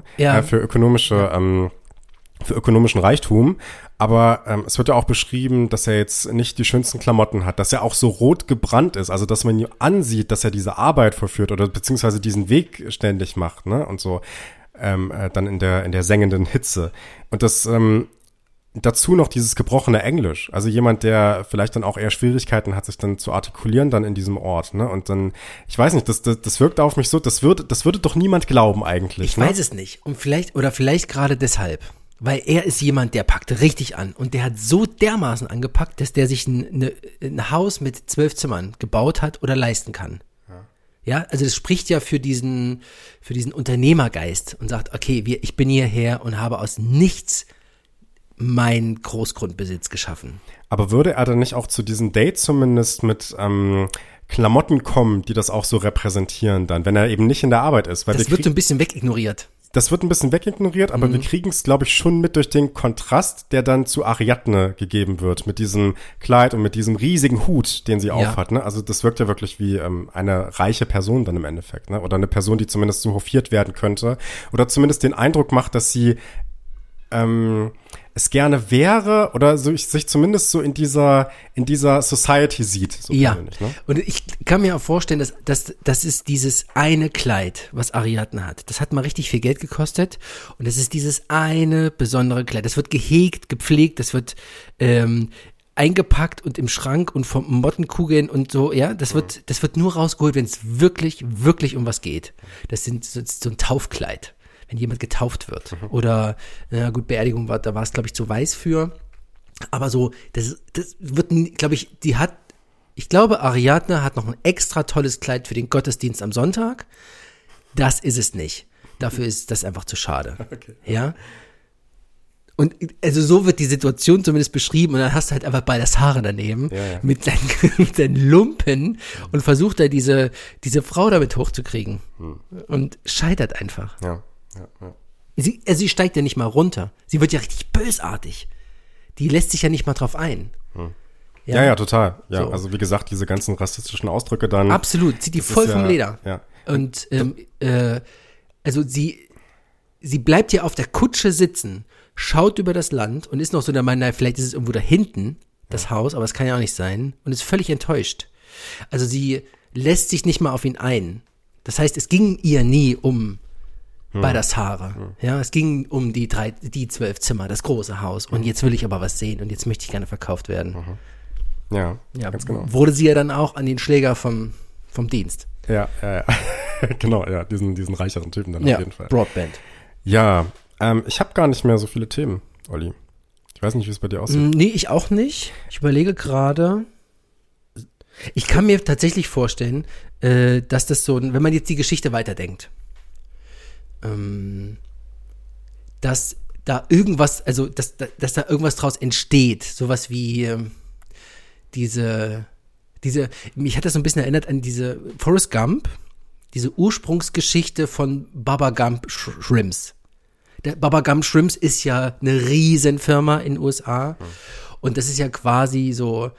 Reichtum, aber es wird ja auch beschrieben, dass er jetzt nicht die schönsten Klamotten hat, dass er auch so rot gebrannt ist, also dass man ihm ansieht, dass er diese Arbeit vollführt oder beziehungsweise diesen Weg ständig macht, ne, und so dann in der sengenden Hitze. Und das dazu noch dieses gebrochene Englisch, also jemand, der vielleicht dann auch eher Schwierigkeiten hat, sich dann zu artikulieren dann in diesem Ort, ne, und dann, ich weiß nicht, das wirkt auf mich so, das würde doch niemand glauben eigentlich. Ich weiß es nicht und vielleicht gerade deshalb. Weil er ist jemand, der packt richtig an und der hat so dermaßen angepackt, dass der sich ein Haus mit 12 Zimmern gebaut hat oder leisten kann. Ja, also das spricht ja für diesen Unternehmergeist und sagt, okay, ich bin hierher und habe aus nichts meinen Großgrundbesitz geschaffen. Aber würde er dann nicht auch zu diesem Date zumindest mit Klamotten kommen, die das auch so repräsentieren dann, wenn er eben nicht in der Arbeit ist? Weil das wird so ein bisschen wegignoriert. Das wird ein bisschen wegignoriert, aber wir kriegen es, glaube ich, schon mit durch den Kontrast, der dann zu Ariadne gegeben wird, mit diesem Kleid und mit diesem riesigen Hut, den sie aufhat. Ne? Also das wirkt ja wirklich wie eine reiche Person dann im Endeffekt, ne? Oder eine Person, die zumindest so hofiert werden könnte oder zumindest den Eindruck macht, dass sie es gerne wäre oder so sich zumindest so in dieser Society sieht. So ja, ne? Und ich kann mir auch vorstellen, dass das ist dieses eine Kleid, was Ariadne hat. Das hat mal richtig viel Geld gekostet und das ist dieses eine besondere Kleid. Das wird gehegt, gepflegt, das wird eingepackt und im Schrank und vom Mottenkugeln und so, ja, das wird nur rausgeholt, wenn es wirklich, wirklich um was geht. Das ist so ein Taufkleid. Wenn jemand getauft wird. Oder, na gut, Beerdigung da war es, glaube ich, zu weiß für. Aber so, das wird, glaube ich, ich glaube, Ariadne hat noch ein extra tolles Kleid für den Gottesdienst am Sonntag. Das ist es nicht. Dafür ist das einfach zu schade. Okay. Ja. Und also so wird die Situation zumindest beschrieben und dann hast du halt einfach Baldassare daneben mit seinen Lumpen und versucht da diese Frau damit hochzukriegen und scheitert einfach. Ja. Sie steigt ja nicht mal runter. Sie wird ja richtig bösartig. Die lässt sich ja nicht mal drauf ein. Ja, total. Ja, so. Also wie gesagt, diese ganzen rassistischen Ausdrücke dann. Absolut, zieht die voll vom Leder. Ja. Und also sie bleibt ja auf der Kutsche sitzen, schaut über das Land und ist noch so der Meinung, vielleicht ist es irgendwo da hinten, das Haus, aber es kann ja auch nicht sein. Und ist völlig enttäuscht. Also sie lässt sich nicht mal auf ihn ein. Das heißt, es ging ihr nie um Baldassare. Ja, es ging um die 12 Zimmer, das große Haus. Und jetzt will ich aber was sehen und jetzt möchte ich gerne verkauft werden. Ja, Ja, ganz genau. wurde sie ja dann auch an den Schläger vom Dienst. Ja. Genau, ja, diesen reicheren Typen dann Ja, auf jeden Fall. Broadband. Ja, ich habe gar nicht mehr so viele Themen, Olli. Ich weiß nicht, wie es bei dir aussieht. Nee, ich auch nicht. Ich überlege gerade. Ich kann mir tatsächlich vorstellen, dass das so, wenn man jetzt die Geschichte weiterdenkt, dass da irgendwas, also dass da irgendwas draus entsteht, sowas wie mich hat das so ein bisschen erinnert an diese Forrest Gump, diese Ursprungsgeschichte von Baba Gump Shrimps. Der Baba Gump Shrimps ist ja eine Riesenfirma in den USA und das ist ja quasi so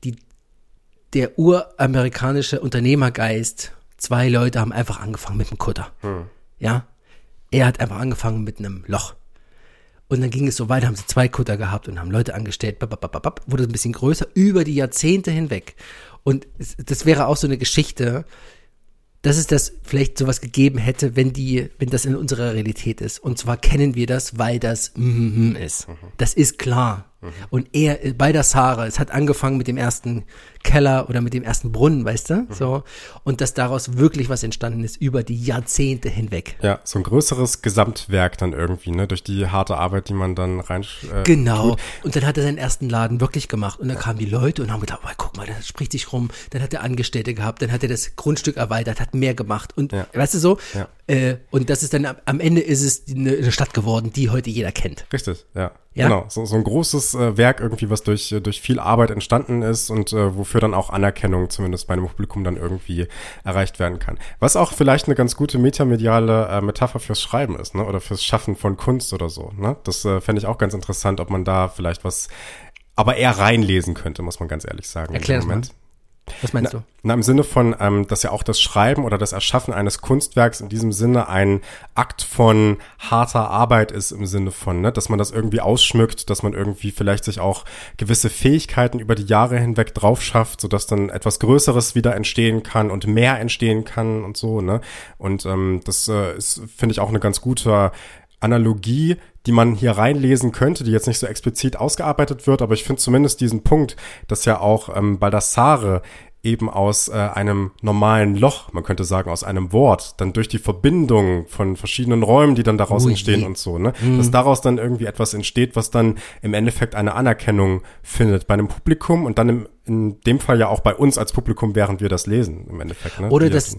der uramerikanische Unternehmergeist. 2 Leute haben einfach angefangen mit einem Kutter. Ja, er hat einfach angefangen mit einem Loch. Und dann ging es so weiter, haben sie 2 Kutter gehabt und haben Leute angestellt, wurde ein bisschen größer, über die Jahrzehnte hinweg. Und das wäre auch so eine Geschichte, dass es das vielleicht sowas gegeben hätte, wenn das in unserer Realität ist. Und zwar kennen wir das, weil das ist. Das ist klar. Und bei der Sahara, es hat angefangen mit dem ersten Keller oder mit dem ersten Brunnen, weißt du? So. Und dass daraus wirklich was entstanden ist über die Jahrzehnte hinweg. Ja, so ein größeres Gesamtwerk dann irgendwie, ne? Durch die harte Arbeit, die man dann rein Genau. tut. Und dann hat er seinen ersten Laden wirklich gemacht. Und dann kamen die Leute und haben gedacht, oh, guck mal, das spricht sich rum. Dann hat er Angestellte gehabt, dann hat er das Grundstück erweitert, hat mehr gemacht. Und weißt du so? Ja. Und das ist dann, am Ende ist es eine Stadt geworden, die heute jeder kennt. Richtig, ja. Ja? Genau, so ein großes Werk irgendwie, was durch viel Arbeit entstanden ist und wofür dann auch Anerkennung zumindest bei einem Publikum dann irgendwie erreicht werden kann. Was auch vielleicht eine ganz gute metamediale Metapher fürs Schreiben ist, ne? Oder fürs Schaffen von Kunst oder so, ne? Das fände ich auch ganz interessant, ob man da vielleicht was, aber eher reinlesen könnte, muss man ganz ehrlich sagen. Erklär das mal. Was meinst du? Na, im Sinne von, dass ja auch das Schreiben oder das Erschaffen eines Kunstwerks in diesem Sinne ein Akt von harter Arbeit ist, im Sinne von, ne, dass man das irgendwie ausschmückt, dass man irgendwie vielleicht sich auch gewisse Fähigkeiten über die Jahre hinweg drauf schafft, sodass dann etwas Größeres wieder entstehen kann und mehr entstehen kann und so, ne. Und das ist, finde ich, auch eine ganz gute Analogie, die man hier reinlesen könnte, die jetzt nicht so explizit ausgearbeitet wird, aber ich finde zumindest diesen Punkt, dass ja auch Baldassare eben aus einem normalen Loch, man könnte sagen aus einem Wort, dann durch die Verbindung von verschiedenen Räumen, die dann daraus entstehen und so, ne, dass daraus dann irgendwie etwas entsteht, was dann im Endeffekt eine Anerkennung findet bei einem Publikum und dann in dem Fall ja auch bei uns als Publikum, während wir das lesen, im Endeffekt. Ne? Oder dass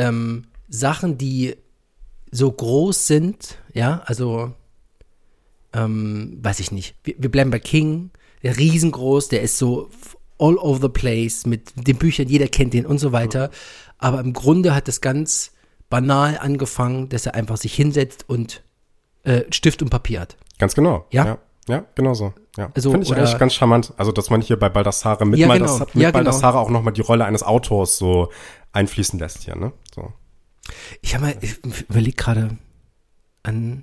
Sachen, die so groß sind, ja, also weiß ich nicht, wir bleiben bei King, der riesengroß, der ist so all over the place mit den Büchern, jeder kennt den und so weiter, aber im Grunde hat es ganz banal angefangen, dass er einfach sich hinsetzt und Stift und Papier hat. Ganz genau. Ja? Ja, genau so. Ja. Also, finde ich eigentlich ganz charmant, also dass man hier bei Baldassare mit Baldassare auch nochmal die Rolle eines Autors so einfließen lässt hier, ne? So. Ich überlege gerade an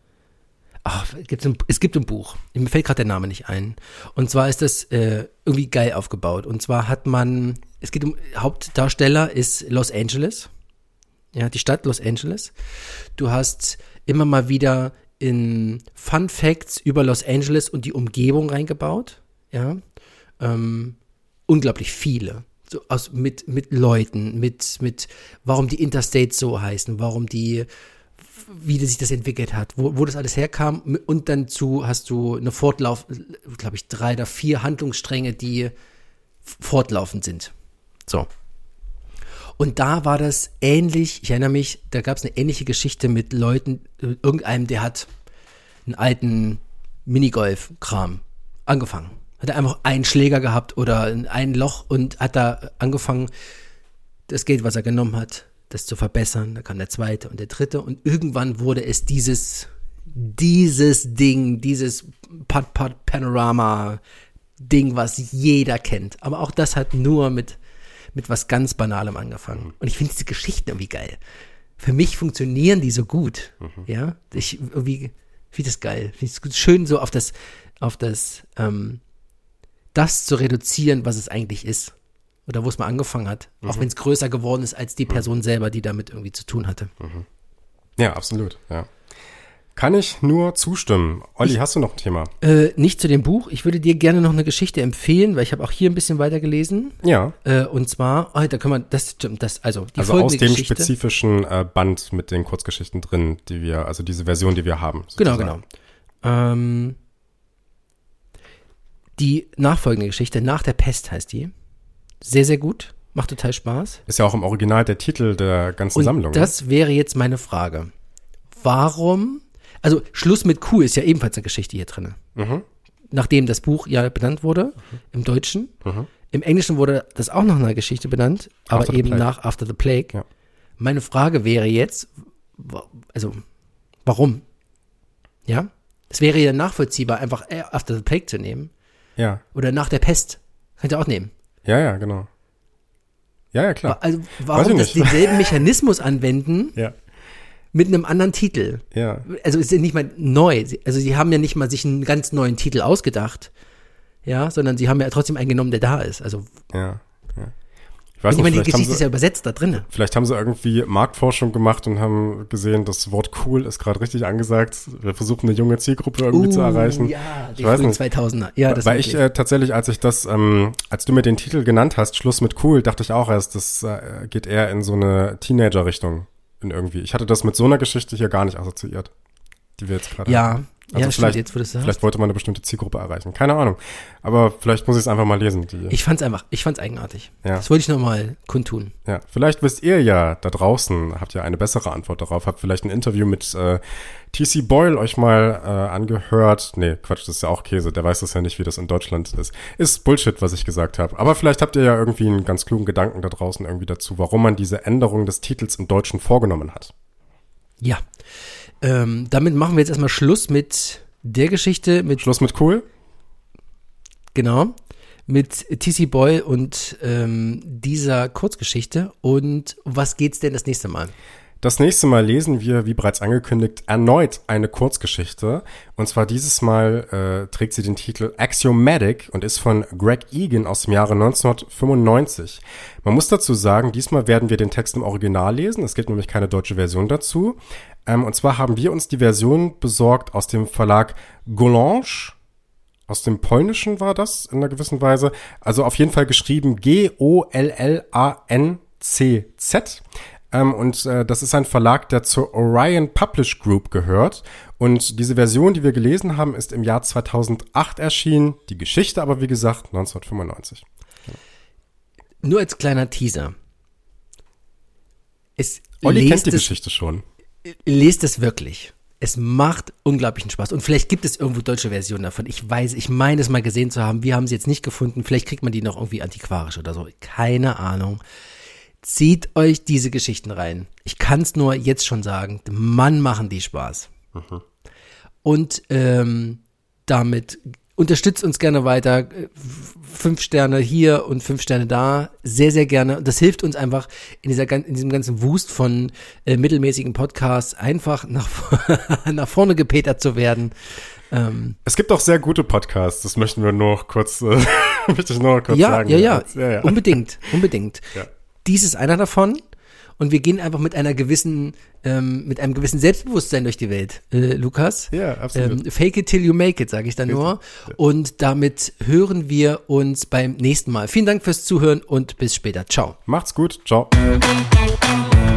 es gibt ein Buch, mir fällt gerade der Name nicht ein. Und zwar ist das irgendwie geil aufgebaut. Und zwar Hauptdarsteller ist Los Angeles. Ja, die Stadt Los Angeles. Du hast immer mal wieder in Fun Facts über Los Angeles und die Umgebung reingebaut. Ja, unglaublich viele. So mit Leuten, mit warum die Interstates so heißen, wie sich das entwickelt hat, wo das alles herkam und dann hast du eine glaube ich 3 oder 4 Handlungsstränge, die fortlaufend sind. So. Und da war das ähnlich, ich erinnere mich, da gab es eine ähnliche Geschichte mit Leuten, irgendeinem, der hat einen alten Minigolf-Kram angefangen. Hat er einfach einen Schläger gehabt oder ein Loch und hat da angefangen, das Geld, was er genommen hat, das zu verbessern. Da kam der zweite und der dritte und irgendwann wurde es dieses Ding, dieses Panorama-Ding, was jeder kennt. Aber auch das hat nur mit was ganz Banalem angefangen. Und ich finde diese Geschichten irgendwie geil. Für mich funktionieren die so gut. Ja, ich finde das geil. Finde es schön, so auf das zu reduzieren, was es eigentlich ist. Oder wo es mal angefangen hat. Auch wenn es größer geworden ist als die Person selber, die damit irgendwie zu tun hatte. Ja, absolut, ja. Kann ich nur zustimmen. Olli, hast du noch ein Thema? Nicht zu dem Buch. Ich würde dir gerne noch eine Geschichte empfehlen, weil ich habe auch hier ein bisschen weiter gelesen. Ja. Und zwar, da können wir, also die also folgende aus dem Geschichte. spezifischen Band mit den Kurzgeschichten drin, also diese Version, die wir haben. Genau. Die nachfolgende Geschichte, Nach der Pest heißt die. Sehr, sehr gut. Macht total Spaß. Ist ja auch im Original der Titel der ganzen Sammlung. Und das wäre jetzt meine Frage. Warum? Also Schluss mit Kuh ist ja ebenfalls eine Geschichte hier drin. Mhm. Nachdem das Buch ja benannt wurde, im Deutschen. Mhm. Im Englischen wurde das auch noch eine Geschichte benannt, aber eben nach After the Plague. Ja. Meine Frage wäre jetzt, also warum? Ja? Es wäre ja nachvollziehbar, einfach After the Plague zu nehmen. Ja. Oder Nach der Pest. Könnt ihr auch nehmen. Ja, genau. Ja, klar. Also warum das denselben Mechanismus anwenden? Ja. Mit einem anderen Titel. Ja. Also es ist ja nicht mal neu. Also sie haben ja nicht mal sich einen ganz neuen Titel ausgedacht. Ja, sondern sie haben ja trotzdem einen genommen, der da ist. Also. Ja. Ich meine, die Geschichte ist ja übersetzt da drin. Vielleicht haben sie irgendwie Marktforschung gemacht und haben gesehen, das Wort cool ist gerade richtig angesagt. Wir versuchen eine junge Zielgruppe irgendwie zu erreichen. Ja, die frühen 2000er. Ja, das weil ich tatsächlich, als du mir den Titel genannt hast, Schluss mit cool, dachte ich auch erst, das geht eher in so eine Teenager-Richtung. Irgendwie. Ich hatte das mit so einer Geschichte hier gar nicht assoziiert, die wir jetzt gerade haben. Also stimmt, jetzt wo du es sagst. Vielleicht wollte man eine bestimmte Zielgruppe erreichen. Keine Ahnung. Aber vielleicht muss ich es einfach mal lesen. Ich fand's eigenartig. Ja. Das wollte ich nochmal kundtun. Ja, vielleicht wisst ihr ja da draußen, habt ihr eine bessere Antwort darauf, habt vielleicht ein Interview mit T.C. Boyle euch mal angehört. Nee, Quatsch, das ist ja auch Käse. Der weiß das ja nicht, wie das in Deutschland ist. Ist Bullshit, was ich gesagt habe. Aber vielleicht habt ihr ja irgendwie einen ganz klugen Gedanken da draußen irgendwie dazu, warum man diese Änderung des Titels im Deutschen vorgenommen hat. Ja. Damit machen wir jetzt erstmal Schluss mit der Geschichte. Schluss mit cool? Genau. Mit T.C. Boyle und dieser Kurzgeschichte. Und was geht's denn das nächste Mal? Das nächste Mal lesen wir, wie bereits angekündigt, erneut eine Kurzgeschichte. Und zwar dieses Mal trägt sie den Titel Axiomatic und ist von Greg Egan aus dem Jahre 1995. Man muss dazu sagen, diesmal werden wir den Text im Original lesen. Es gibt nämlich keine deutsche Version dazu. Und zwar haben wir uns die Version besorgt aus dem Verlag Gollancz. Aus dem Polnischen war das in einer gewissen Weise. Also auf jeden Fall geschrieben Gollanz. Und das ist ein Verlag, der zur Orion Publish Group gehört. Und diese Version, die wir gelesen haben, ist im Jahr 2008 erschienen. Die Geschichte aber, wie gesagt, 1995. Nur als kleiner Teaser. Olli kennt die Geschichte schon. Lest es wirklich. Es macht unglaublichen Spaß. Und vielleicht gibt es irgendwo deutsche Versionen davon. Ich meine es mal gesehen zu haben. Wir haben sie jetzt nicht gefunden. Vielleicht kriegt man die noch irgendwie antiquarisch oder so. Keine Ahnung. Zieht euch diese Geschichten rein. Ich kann es nur jetzt schon sagen. Mann, machen die Spaß. Mhm. Und damit unterstützt uns gerne weiter. 5 Sterne hier und 5 Sterne da. Sehr, sehr gerne. Das hilft uns einfach in diesem ganzen Wust von mittelmäßigen Podcasts einfach nach vorne gepetert zu werden. Es gibt auch sehr gute Podcasts. Das möchten wir nur kurz, sagen. Ja. Unbedingt. Ja. Dies ist einer davon. Und wir gehen einfach mit einem gewissen Selbstbewusstsein durch die Welt, Lukas. Ja, absolut. Fake it till you make it, sage ich dann nur. Und damit hören wir uns beim nächsten Mal. Vielen Dank fürs Zuhören und bis später. Ciao. Macht's gut. Ciao.